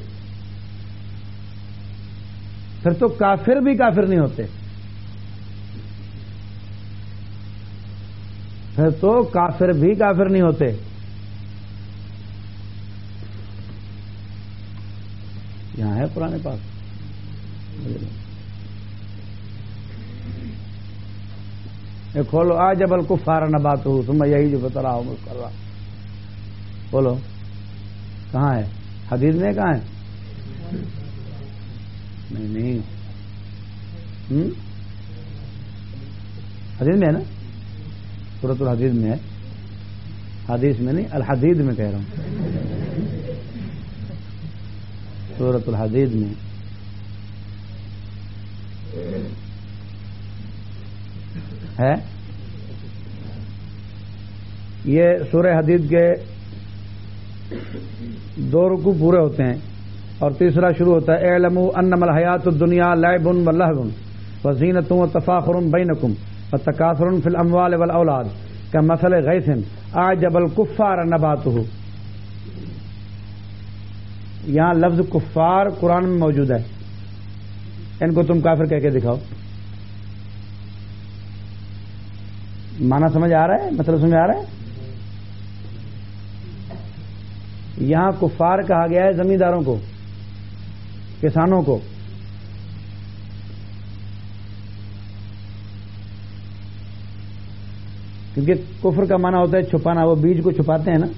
پھر تو کافر بھی کافر نہیں ہوتے، پھر تو کافر بھی کافر نہیں ہوتے۔ یہاں ہے پرانے پاس، یہ کھولو، آ جب الکفار نبات ہو تم یہی جو بتا رہا ہوں مسکر رہا، بولو کہاں ہے؟ حدیث میں کہاں ہے؟ نہیں نہیں حدیث میں ہے نا، سورۃ الحدید میں ہے، حدیث میں نہیں، الحدید میں کہہ رہا ہوں، سورۃ الحدید میں ہے۔ یہ سورہ حدید کے دو رکوع پورے ہوتے ہیں اور تیسرا شروع ہوتا ہے اعلموا انما الحیات الدنیا لعب و لہو و زینۃ و تفاخر بینکم و تکاثر فی الاموال والاولاد کمثل غیث اعجب الکفار نباتہ۔ یہاں لفظ کفار قرآن میں موجود ہے، ان کو تم کافر کہہ کے دکھاؤ۔ معنی سمجھ آ رہا ہے؟ مطلب سمجھ آ رہا ہے؟ یہاں کفار کہا گیا ہے زمینداروں کو، کسانوں کو، کیونکہ کفر کا معنی ہوتا ہے چھپانا، وہ بیج کو چھپاتے ہیں نا،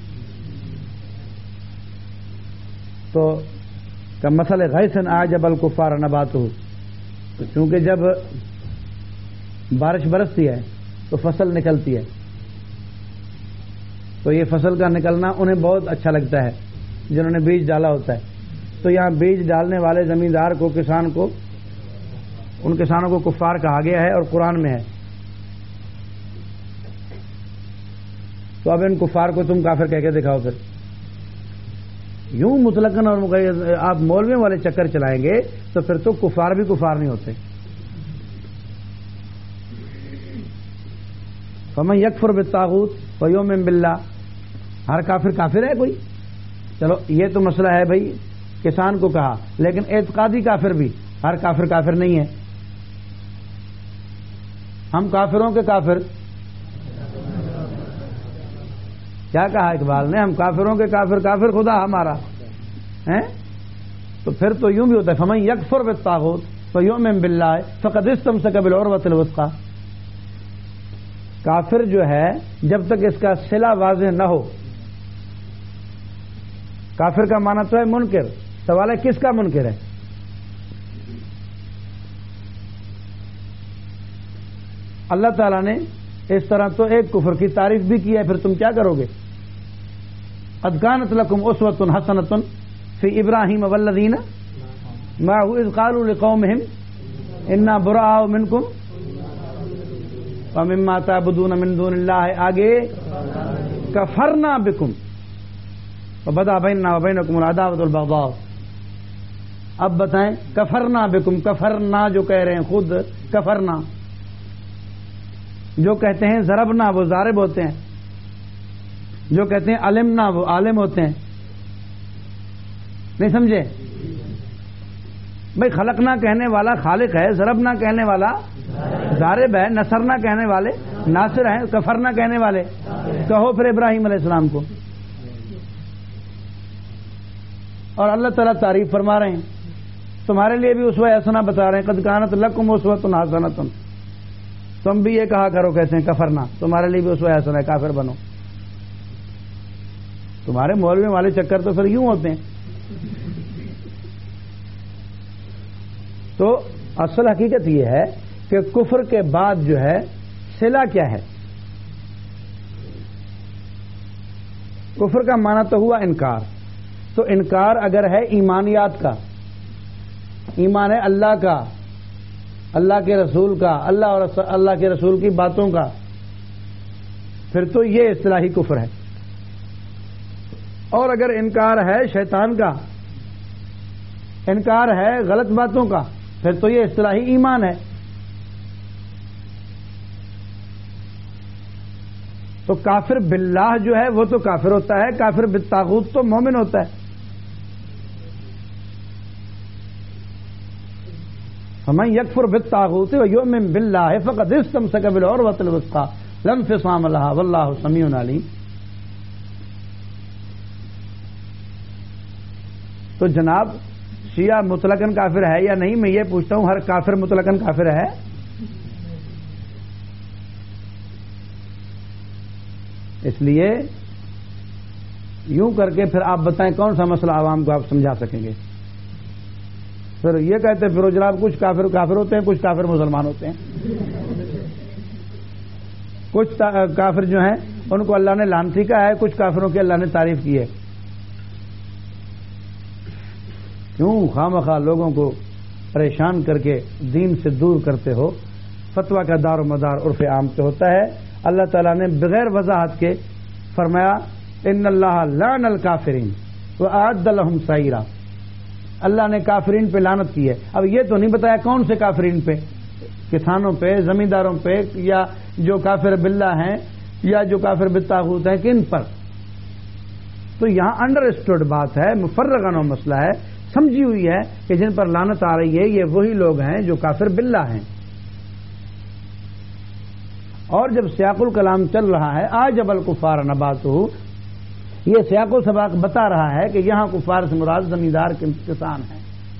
تو کمثل غیث اعجب الکفار نباتہ، کیونکہ جب بارش برستی ہے تو فصل نکلتی ہے، تو یہ فصل کا نکلنا انہیں بہت اچھا لگتا ہے جنہوں نے بیج ڈالا ہوتا ہے۔ تو یہاں بیج ڈالنے والے زمیندار کو، کسان کو، ان کسانوں کو کفار کہا گیا ہے اور قرآن میں ہے۔ تو اب ان کفار کو تم کافر کہہ کے دکھاؤ۔ پھر یوں مطلقاً اور مقید آپ مولویوں والے چکر چلائیں گے تو پھر تو کفار بھی کفار نہیں ہوتے۔ فمن یکفر بالطاغوت فیؤمن باللہ، ہر کافر کافر ہے کوئی؟ چلو یہ تو مسئلہ ہے بھائی، کسان کو کہا، لیکن اعتقادی کافر بھی، ہر کافر کافر نہیں ہے۔ ہم کافروں کے کافر، کیا کہا اقبال نے؟ ہم کافروں کے کافر، کافر خدا ہمارا ہے۔ تو پھر تو یوں بھی ہوتا ہے فمن یکفر بالطاغوت فیؤمن باللہ فقد استمسک بالعروۃ الوثقی۔ کافر جو ہے جب تک اس کا صلہ واضح نہ ہو، کافر کا معنی تو ہے منکر، سوال ہے کس کا منکر ہے؟ اللہ تعالیٰ نے اس طرح تو ایک کفر کی تعریف بھی کی ہے، پھر تم کیا کرو گے؟ قد کانت لکم اسوۃ حسنۃ فی ابراہیم والذین معہ اذ قالوا لقومہم انا براء منکم ومما تعبدون من دون اللہ، آگے کفرنا بکم وبدا بیننا وبینکم العداوۃ والبغضاء. اب بتائیں کفرنا بکم، کفرنا جو کہہ رہے ہیں خود کفرنا، جو کہتے ہیں ضربنا وہ ضارب ہوتے ہیں، جو کہتے ہیں علمنا وہ عالم ہوتے ہیں. نہیں سمجھے بھائی؟ خلقنا کہنے والا خالق ہے، ضربنا کہنے والا ضارب ہے، نصرنا کہنے والے ناصر ہیں، کفرنا کہنے والے کہو پھر ابراہیم علیہ السلام کو. اور اللہ تعالیٰ تعریف فرما رہے ہیں، تمہارے لیے بھی اسوہ حسنہ بتا رہے ہیں، قد کانت لکم اسوۃ حسنۃ. تم بھی یہ کہا کرو کہتے ہیں کفرنا، تمہارے لیے بھی اسوہ حسنہ ہے، کافر بنو. تمہارے مولوی والے چکر تو پھر یوں ہوتے ہیں. تو اصل حقیقت یہ ہے کہ کفر کے بعد جو ہے صلہ کیا ہے؟ کفر کا معنی تو ہوا انکار. تو انکار اگر ہے ایمانیات کا، ایمان ہے اللہ کا، اللہ کے رسول کا، اللہ اور اللہ کے رسول کی باتوں کا، پھر تو یہ اصطلاحی کفر ہے. اور اگر انکار ہے شیطان کا، انکار ہے غلط باتوں کا، پھر تو یہ اصطلاحی ایمان ہے. تو کافر باللہ جو ہے وہ تو کافر ہوتا ہے، کافر بالطاغوت تو مومن ہوتا ہے. فمن یکفر بالطاغوت ویؤمن باللہ فقد استمسک بالعروۃ الوثقی لا انفصام لها واللہ سمیع علیم. تو جناب شیعہ مطلقاً کافر ہے یا نہیں؟ میں یہ پوچھتا ہوں، ہر کافر مطلقاً کافر ہے؟ اس لیے یوں کر کے پھر آپ بتائیں کون سا مسئلہ عوام کو آپ سمجھا سکیں گے؟ پھر یہ کہتے ہیں پھر جناب کچھ کافر کافر ہوتے ہیں، کچھ کافر مسلمان ہوتے ہیں. کچھ کافر جو ہیں ان کو اللہ نے لعنتی کہا ہے، کچھ کافروں کی اللہ نے تعریف کی ہے. کیوں خواہ لوگوں کو پریشان کر کے دین سے دور کرتے ہو؟ فتویٰ کا دار و مدار عرف عام پہ ہوتا ہے. اللہ تعالیٰ نے بغیر وضاحت کے فرمایا ان اللہ لعن الکافرین واعد لهم سعیرا. اللہ نے کافرین پہ لعنت کی ہے. اب یہ تو نہیں بتایا کون سے کافرین پہ، کسانوں پہ، زمینداروں پہ، یا جو کافر باللہ ہیں یا جو کافر بالطاغوت ہیں، کن پر؟ تو یہاں انڈرسٹوڈ بات ہے، مفرغانہ مسئلہ ہے، سمجھی ہوئی ہے کہ جن پر لعنت آ رہی ہے یہ وہی لوگ ہیں جو کافر باللہ ہیں. اور جب سیاق الکلام چل رہا ہے اعجب الکفار نباتہ، یہ سیاق و سباق بتا رہا ہے کہ یہاں کفار سے مراد زمیندار کے کسان ہیں.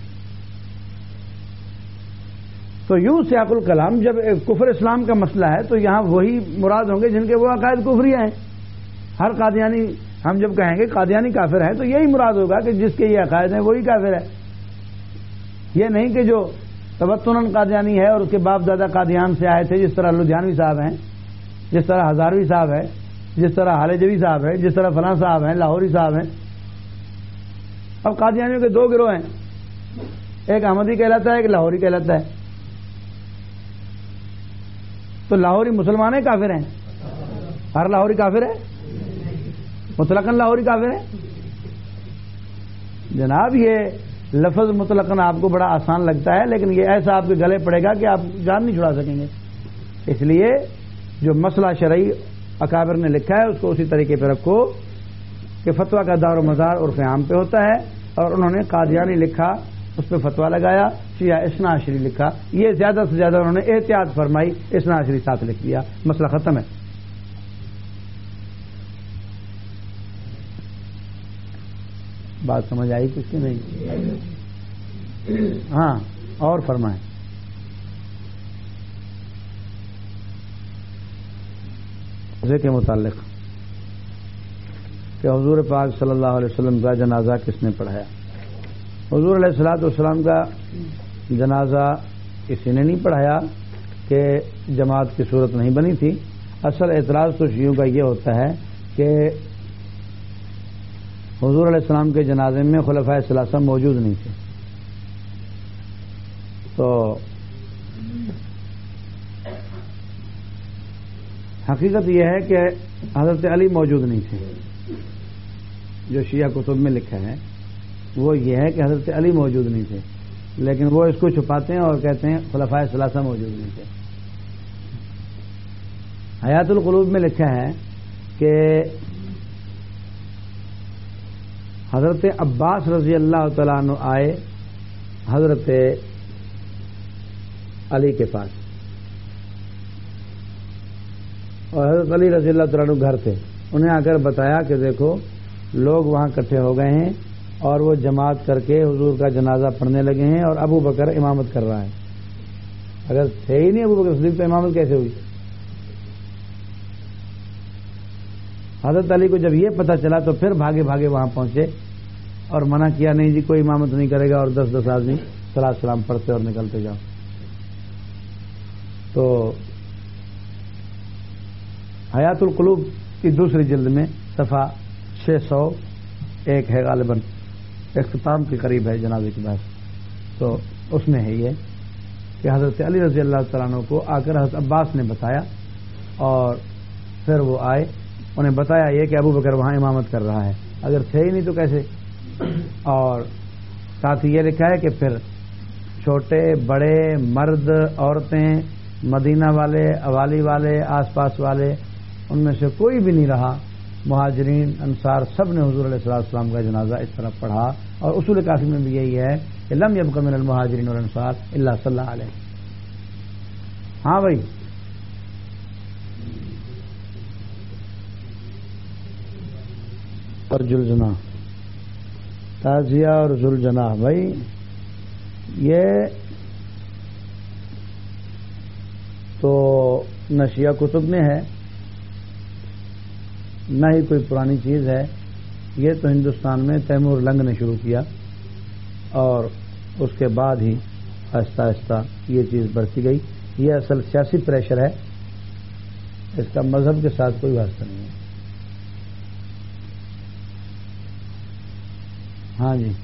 تو یوں سیاق الکلام جب کفر اسلام کا مسئلہ ہے تو یہاں وہی مراد ہوں گے جن کے وہ عقائد کفری ہیں. ہر قادیانی ہم جب کہیں گے قادیانی کافر ہے تو یہی مراد ہوگا کہ جس کے یہ عقائد ہیں وہی کافر ہے. یہ نہیں کہ جو تبتناً قادیانی ہے اور اس کے باپ دادا قادیان سے آئے تھے، جس طرح لدھیانوی صاحب ہیں، جس طرح ہزاروی صاحب ہے، جس طرح حالجوی صاحب ہے، جس طرح فلاں صاحب ہیں، لاہوری صاحب ہیں. اب قادیانیوں کے دو گروہ ہیں، ایک احمدی کہلاتا ہے، ایک لاہوری کہلاتا ہے. تو لاہوری مسلمان ہیں کافر ہیں؟ ہر لاہوری کافر ہے؟ مطلقاً لاہوری کافر ہے؟ جناب یہ لفظ مطلقاً آپ کو بڑا آسان لگتا ہے، لیکن یہ ایسا آپ کے گلے پڑے گا کہ آپ جان نہیں چھڑا سکیں گے. اس لیے جو مسئلہ شرعی اکابر نے لکھا ہے اس کو اسی طریقے پہ رکھو کہ فتویٰ کا دار و مدار عرف عام پہ ہوتا ہے. اور انہوں نے قادیانی لکھا، اس پہ فتویٰ لگایا، شیعہ اثنا عشری لکھا، یہ زیادہ سے زیادہ انہوں نے احتیاط فرمائی، اثنا عشری ساتھ لکھ دیا، مسئلہ ختم ہے. بات سمجھ آئی کچھ کی نہیں؟ ہاں اور فرمائیں. روزے کے متعلق کہ حضور پاک صلی اللہ علیہ وسلم کا جنازہ کس نے پڑھایا؟ حضور علیہ الصلوۃ والسلام کا جنازہ کسی نے نہیں پڑھایا کہ جماعت کی صورت نہیں بنی تھی. اصل اعتراض تو شیعوں کا یہ ہوتا ہے کہ حضور علیہ السلام کے جنازے میں خلفائے ثلاثہ موجود نہیں تھے. تو حقیقت یہ ہے کہ حضرت علی موجود نہیں تھے. جو شیعہ کتب میں لکھا ہے وہ یہ ہے کہ حضرت علی موجود نہیں تھے، لیکن وہ اس کو چھپاتے ہیں اور کہتے ہیں خلفائے ثلاثہ موجود نہیں تھے. حیات القلوب میں لکھا ہے کہ حضرت عباس رضی اللہ تعالیٰ عنہ آئے حضرت علی کے پاس، اور حضرت علی رضی اللہ تعالیٰ عنہ گھر تھے. انہیں آ کر بتایا کہ دیکھو لوگ وہاں اکٹھے ہو گئے ہیں اور وہ جماعت کر کے حضور کا جنازہ پڑھنے لگے ہیں اور ابو بکر امامت کر رہا ہے. اگر تھے ہی نہیں ابو بکر صدیق تو امامت کیسے ہوئی؟ حضرت علی کو جب یہ پتہ چلا تو پھر بھاگے بھاگے وہاں پہنچے اور منع کیا، نہیں جی کوئی امامت نہیں کرے گا، اور دس دس آدمی صلاۃ سلام پڑھتے اور نکلتے جاؤ. تو حیات القلوب کی دوسری جلد میں صفحہ چھ سو ایک ہے، غالباً اختتام کے قریب ہے جنازے کی بات. تو اس میں ہے یہ کہ حضرت علی رضی اللہ تعالیٰ عنہ کو آ کر حضرت عباس نے بتایا، اور پھر وہ آئے، انہیں بتایا یہ کہ ابو بکر وہاں امامت کر رہا ہے. اگر تھے ہی نہیں تو کیسے؟ اور ساتھ ہی یہ لکھا ہے کہ پھر چھوٹے بڑے مرد عورتیں مدینہ والے اوالی والے آس پاس والے ان میں سے کوئی بھی نہیں رہا، مہاجرین انصار سب نے حضور علیہ الصلوۃ والسلام کا جنازہ اس طرح پڑھا. اور اصول کافی میں بھی یہی ہے کہ لم یبق من المہاجرین والانصار الا صلی اللہ علیہ. ہاں بھائی، اور جلجنا تازیہ اور ذوالجناح بھائی یہ تو نہ شیعہ کتب میں ہے نہ ہی کوئی پرانی چیز ہے. یہ تو ہندوستان میں تیمور لنگ نے شروع کیا اور اس کے بعد ہی آہستہ آہستہ یہ چیز بڑھتی گئی. یہ اصل سیاسی پریشر ہے، اس کا مذہب کے ساتھ کوئی واسطہ نہیں ہے. ہاں جی،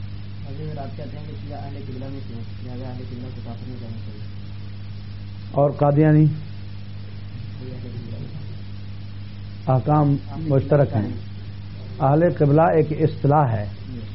اور قادیانی احکام مشترک ہیں. اہل قبلہ ایک اصطلاح ہے.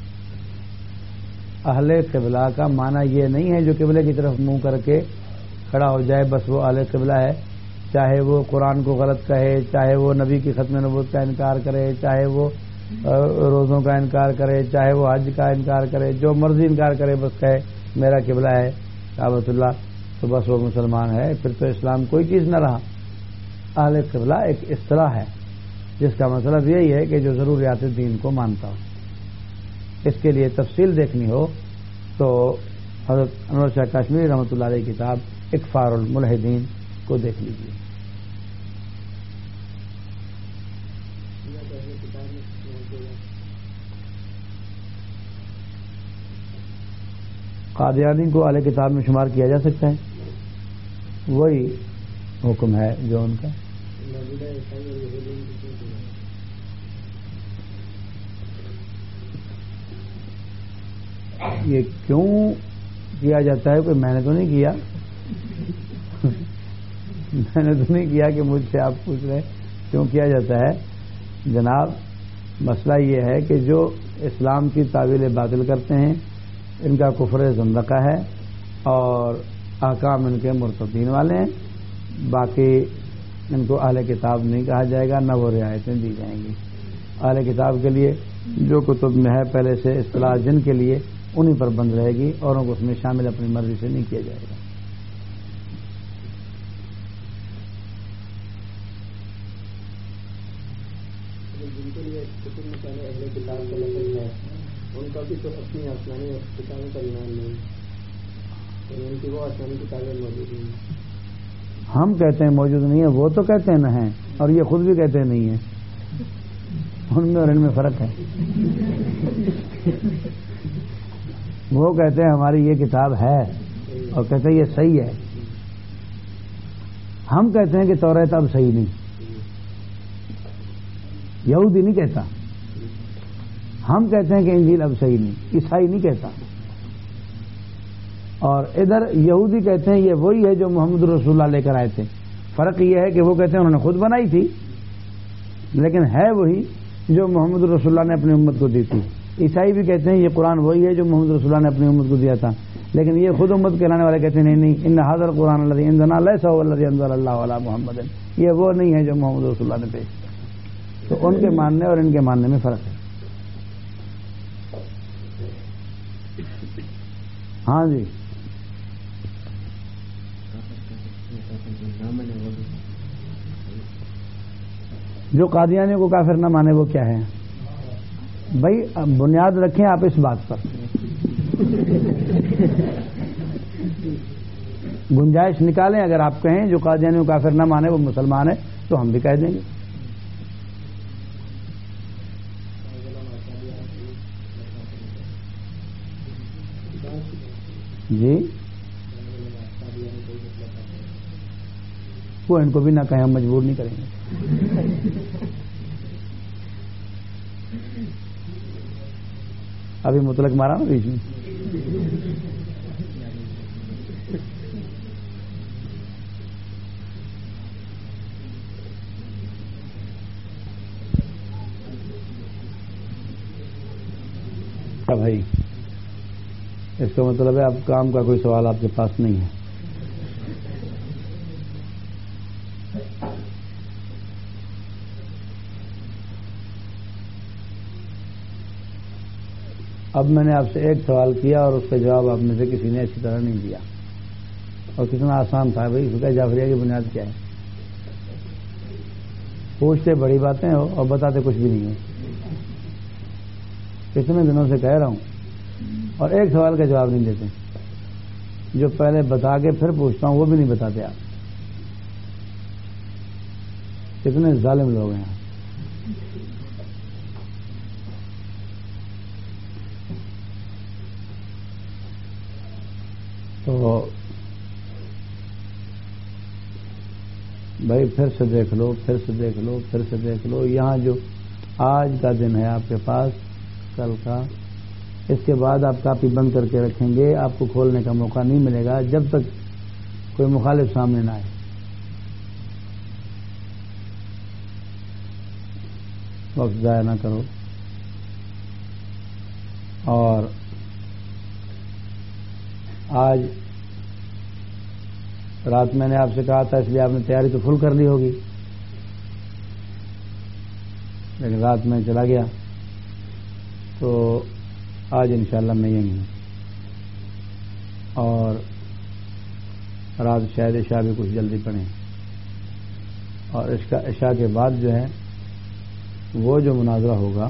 اہل قبلہ کا معنی یہ نہیں ہے جو قبلے کی طرف منہ کر کے کھڑا ہو جائے بس وہ اہل قبلہ ہے، چاہے وہ قرآن کو غلط کہے، چاہے وہ نبی کی ختم نبوت کا انکار کرے، چاہے وہ روزوں کا انکار کرے، چاہے وہ حج کا انکار کرے، جو مرضی انکار کرے بس کہے میرا قبلہ ہے کعبۃ اللہ، تو بس وہ مسلمان ہے. پھر تو اسلام کوئی چیز نہ رہا. اہل قبلہ ایک اصطلاح ہے جس کا مطلب یہی ہے کہ جو ضروریات دین کو مانتا ہو. اس کے لیے تفصیل دیکھنی ہو تو حضرت انور شاہ کشمیری رحمۃ اللہ علیہ کی کتاب اکفار الملحدین کو دیکھ لیجیے. قادیانی کو اہل کتاب میں شمار کیا جا سکتا ہے، وہی حکم ہے جو ان کا. یہ کیوں کیا جاتا ہے؟ کوئی میں نے تو نہیں کیا میں نے تو نہیں کیا کہ مجھ سے آپ پوچھ رہے کیوں کیا جاتا ہے. جناب مسئلہ یہ ہے کہ جو اسلام کی تعویل باطل کرتے ہیں ان کا کفر زندقہ ہے اور احکام ان کے مرتدین والے ہیں. باقی ان کو اہل کتاب نہیں کہا جائے گا، نہ وہ رعایتیں دی جائیں گی. اہل کتاب کے لیے جو کتب میں ہے پہلے سے اصطلاح جن کے لیے انہیں پر بند رہے گی، اوروں کو اس میں شامل اپنی مرضی سے نہیں کیا جائے گا. جن کے لیے کتب میں پہلے اہل کتاب کا لفظ ہے ان کا بھی تو اپنی آسمانی کتابوں کا ایمان نہیں، ان کی وہ آسمانی کتابیں موجود نہیں. ہم کہتے ہیں موجود نہیں ہے، وہ تو کہتے ہیں نہ ہیں، اور یہ خود بھی کہتے ہیں نہیں ہے. ان میں اور ان میں فرق ہے. وہ کہتے ہیں ہماری یہ کتاب ہے اور کہتے ہیں یہ صحیح ہے. ہم کہتے ہیں کہ توریت اب صحیح نہیں. یہودی نہیں کہتا. ہم کہتے ہیں کہ انجیل اب صحیح نہیں. عیسائی نہیں کہتا. اور ادھر یہودی کہتے ہیں یہ وہی ہے جو محمد رسول اللہ لے کر آئے تھے. فرق یہ ہے کہ وہ کہتے ہیں انہوں نے خود بنائی تھی، لیکن ہے وہی جو محمد رسول اللہ نے اپنی امت کو دی تھی۔ عیسائی بھی کہتے ہیں یہ قرآن وہی ہے جو محمد رسول اللہ نے اپنی امت کو دیا تھا، لیکن یہ خود امت کہلانے والے کہتے ہیں نہیں نہیں، ان حاضر قرآن الذی عندنا لیس هو الذی انزل اللہ علی محمد، یہ وہ نہیں ہے جو محمد رسول اللہ نے پیش کیا۔ تو ان کے ماننے اور ان کے ماننے میں فرق ہے۔ ہاں جی، جو قادیانیوں کو کافر نہ مانے وہ کیا ہے بھائی؟ بنیاد رکھیں آپ اس بات پر، گنجائش نکالیں۔ اگر آپ کہیں جو قادیانیوں کو کافر نہ مانے وہ مسلمان ہے تو ہم بھی کہہ دیں گے۔ جی وہ ان کو بھی نہ کہیں، ہم مجبور نہیں کریں گے۔ ابھی مطلق مارا نا بیچ میں۔ بھائی اس کا مطلب ہے اب کام کا کوئی سوال آپ کے پاس نہیں ہے۔ اب میں نے آپ سے ایک سوال کیا اور اس کا جواب آپ میں سے کسی نے اچھی طرح نہیں دیا، اور کتنا آسان تھا بھائی، فقہ جعفریہ کی بنیاد کیا ہے؟ پوچھتے بڑی باتیں ہو اور بتاتے کچھ بھی نہیں ہے۔ کتنے دنوں سے کہہ رہا ہوں اور ایک سوال کا جواب نہیں دیتے، جو پہلے بتا کے پھر پوچھتا ہوں وہ بھی نہیں بتاتے آپ۔ کتنے ظالم لوگ ہیں۔ تو بھائی پھر سے دیکھ لو، پھر سے دیکھ لو، پھر سے دیکھ لو، یہاں جو آج کا دن ہے آپ کے پاس، کل کا، اس کے بعد آپ کاپی بند کر کے رکھیں گے، آپ کو کھولنے کا موقع نہیں ملے گا جب تک کوئی مخالف سامنے نہ آئے۔ وقت ضائع نہ کرو۔ اور آج رات میں نے آپ سے کہا تھا، اس لیے آپ نے تیاری تو فل کر لی ہوگی، لیکن رات میں چلا گیا، تو آج انشاءاللہ میں یہیں ہوں، اور رات شاید عشاء بھی کچھ جلدی پڑھیں، اور اس کا عشاء کے بعد جو ہے وہ جو مناظرہ ہوگا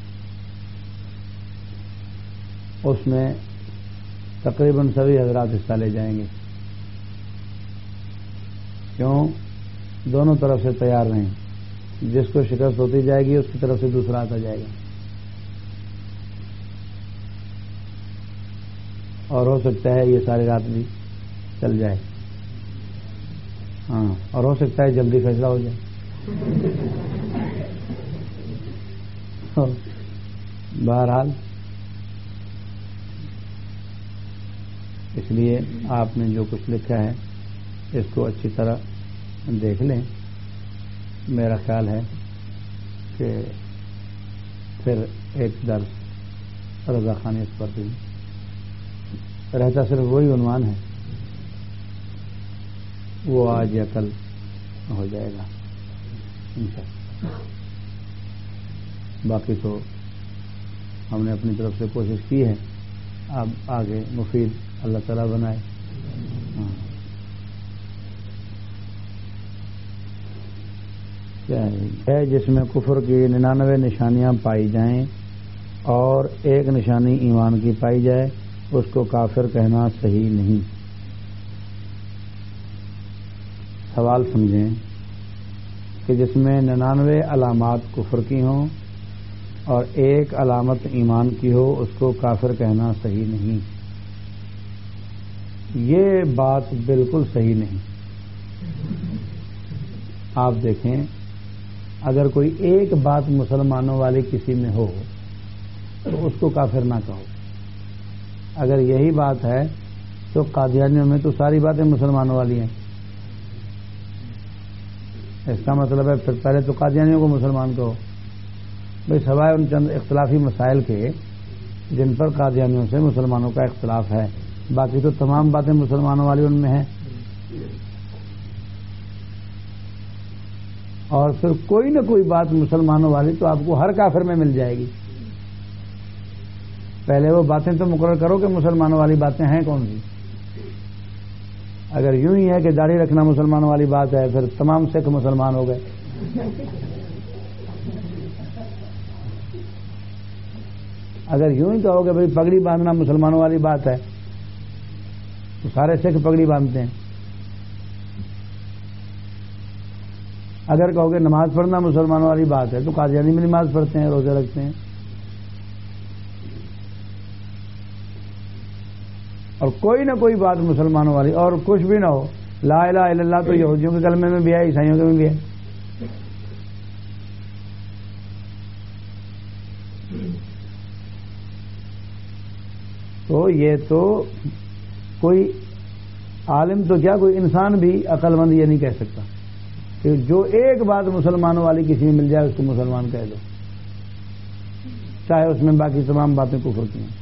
اس میں تقریباً سبھی حضرات حصہ لے جائیں گے۔ کیوں؟ دونوں طرف سے تیار رہیں، جس کو شکست ہوتی جائے گی اس کی طرف سے دوسرا آتا جائے گا، اور ہو سکتا ہے یہ ساری رات بھی چل جائے، ہاں، اور ہو سکتا ہے جلدی فیصلہ ہو جائے۔ بہرحال اس لیے آپ نے جو کچھ لکھا ہے اس کو اچھی طرح دیکھ لیں۔ میرا خیال ہے کہ پھر ایک درس رضا خانی اس پر بھی رہتا، صرف وہی عنوان ہے، وہ آج یا کل ہو جائے گا انشاءاللہ۔ باقی تو ہم نے اپنی طرف سے کوشش کی ہے، اب آگے مفید اللہ تعالیٰ بنائے۔ ہاں ہے جس میں کفر کی ننانوے نشانیاں پائی جائیں اور ایک نشانی ایمان کی پائی جائے، اس کو کافر کہنا صحیح نہیں۔ سوال سمجھیں کہ جس میں ننانوے علامات کفر کی ہوں اور ایک علامت ایمان کی ہو، اس کو کافر کہنا صحیح نہیں۔ یہ بات بالکل صحیح نہیں۔ آپ دیکھیں، اگر کوئی ایک بات مسلمانوں والی کسی میں ہو تو اس کو کافر نہ کہو۔ اگر یہی بات ہے تو قادیانیوں میں تو ساری باتیں مسلمانوں والی ہیں، اس کا مطلب ہے پھر پہلے تو قادیانیوں کو مسلمان کہو بھائی، سوائے ان چند اختلافی مسائل کے جن پر قادیانیوں سے مسلمانوں کا اختلاف ہے، باقی تو تمام باتیں مسلمانوں والی ان میں ہیں. اور پھر کوئی نہ کوئی بات مسلمانوں والی تو آپ کو ہر کافر میں مل جائے گی. پہلے وہ باتیں تو مقرر کرو کہ مسلمانوں والی باتیں ہیں کون سی. اگر یوں ہی ہے کہ داڑھی رکھنا مسلمانوں والی بات ہے، پھر تمام سکھ مسلمان ہو گئے. اگر یوں ہی کہو کہ بھائی پگڑی باندھنا مسلمانوں والی بات ہے تو سارے سکھ پگڑی باندھتے ہیں. اگر کہو کہ نماز پڑھنا مسلمانوں والی بات ہے تو قادیانی میں نماز پڑھتے ہیں، روزے رکھتے ہیں. اور کوئی نہ کوئی بات مسلمانوں والی، اور کچھ بھی نہ ہو. لا الہ الا اللہ تو یہودیوں کے کلمے میں بھی ہے، عیسائیوں کے میں بھی ہے. تو یہ تو کوئی عالم تو کیا کوئی انسان بھی عقل مند یہ نہیں کہہ سکتا کہ جو ایک بات مسلمانوں والی کسی میں مل جائے اس کو مسلمان کہہ دو، چاہے اس میں باقی تمام باتیں کفر کی ہیں.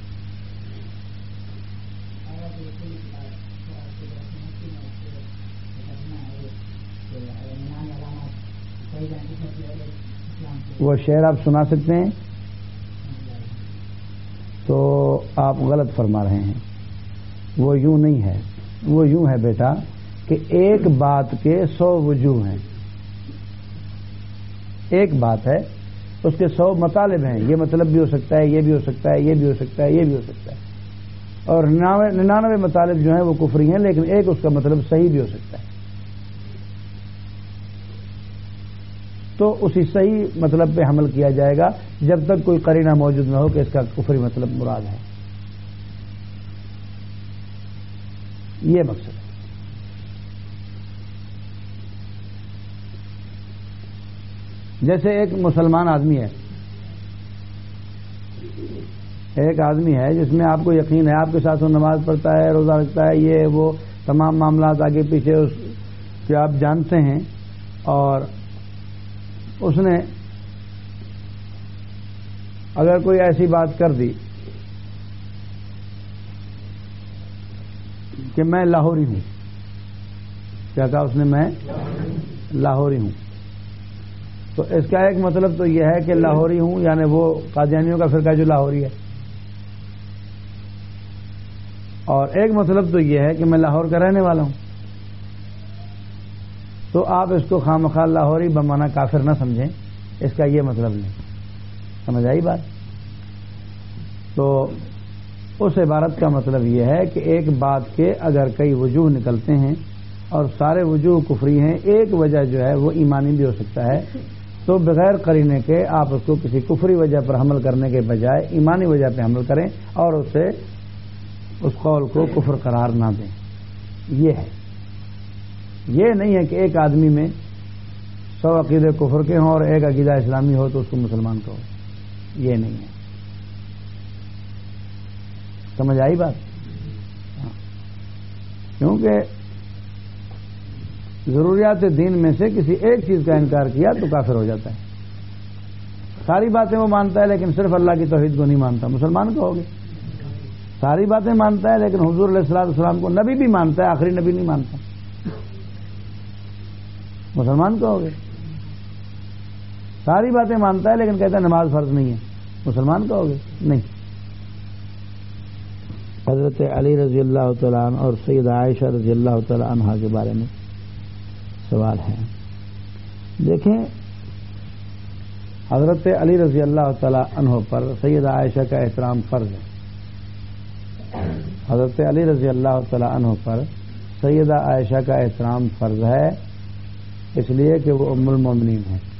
وہ شعر آپ سنا سکتے ہیں؟ تو آپ غلط فرما رہے ہیں. وہ یوں نہیں ہے، وہ یوں ہے بیٹا کہ ایک بات کے سو وجوہ ہیں. ایک بات ہے اس کے سو مطالب ہیں. یہ مطلب بھی ہو سکتا ہے، یہ بھی ہو سکتا ہے، یہ بھی ہو سکتا ہے، یہ بھی ہو سکتا ہے. اور ننانوے مطالب جو ہیں وہ کفری ہیں، لیکن ایک اس کا مطلب صحیح بھی ہو سکتا ہے. تو اسی صحیح مطلب پہ حمل کیا جائے گا جب تک کوئی قرینہ موجود نہ ہو کہ اس کا کفری مطلب مراد ہے. یہ مقصد ہے. جیسے ایک مسلمان آدمی ہے، ایک آدمی ہے جس میں آپ کو یقین ہے، آپ کے ساتھ وہ نماز پڑھتا ہے، روزہ رکھتا ہے، یہ وہ تمام معاملات آگے پیچھے اس کے آپ جانتے ہیں، اور اس نے اگر کوئی ایسی بات کر دی کہ میں لاہوری ہوں. کیا کہا اس نے؟ میں لاہوری ہوں. تو اس کا ایک مطلب تو یہ ہے کہ لاہوری ہوں یعنی وہ قادیانیوں کا فرقہ جو لاہوری ہے، اور ایک مطلب تو یہ ہے کہ میں لاہور کا رہنے والا ہوں. تو آپ اس کو خامخواہ لاہوری بمانا کافر نہ سمجھیں، اس کا یہ مطلب نہیں. سمجھ آئی بات؟ تو اس عبارت کا مطلب یہ ہے کہ ایک بات کے اگر کئی وجوہ نکلتے ہیں اور سارے وجوہ کفری ہیں، ایک وجہ جو ہے وہ ایمانی بھی ہو سکتا ہے، تو بغیر قرینے کے آپ اس کو کسی کفری وجہ پر حمل کرنے کے بجائے ایمانی وجہ پہ حمل کریں اور اسے اس قول کو کفر قرار نہ دیں. یہ ہے. یہ نہیں ہے کہ ایک آدمی میں سو عقیدے کفر کے ہوں اور ایک عقیدہ اسلامی ہو تو اس کو مسلمان کہو. یہ نہیں ہے. سمجھ آئی بات؟ کیونکہ ضروریات دین میں سے کسی ایک چیز کا انکار کیا تو کافر ہو جاتا ہے. ساری باتیں وہ مانتا ہے لیکن صرف اللہ کی توحید کو نہیں مانتا، مسلمان کہو گے. ساری باتیں مانتا ہے لیکن حضور علیہ الصلوۃ والسلام کو نبی بھی مانتا ہے، آخری نبی نہیں مانتا، مسلمان کہو گے. ساری باتیں مانتا ہے لیکن کہتا ہے نماز فرض نہیں ہے، مسلمان کہو گے؟ نہیں. حضرت علی رضی اللہ تعالیٰ عنہ اور سیدہ عائشہ رضی اللہ تعالیٰ عنہا کے بارے میں سوال ہے. دیکھیں، حضرت علی رضی اللہ تعالیٰ عنہ پر سیدہ عائشہ کا احترام فرض ہے. حضرت علی رضی اللہ تعالیٰ عنہ پر سیدہ عائشہ کا احترام فرض ہے، اس لیے کہ وہ ام المومنین ہے.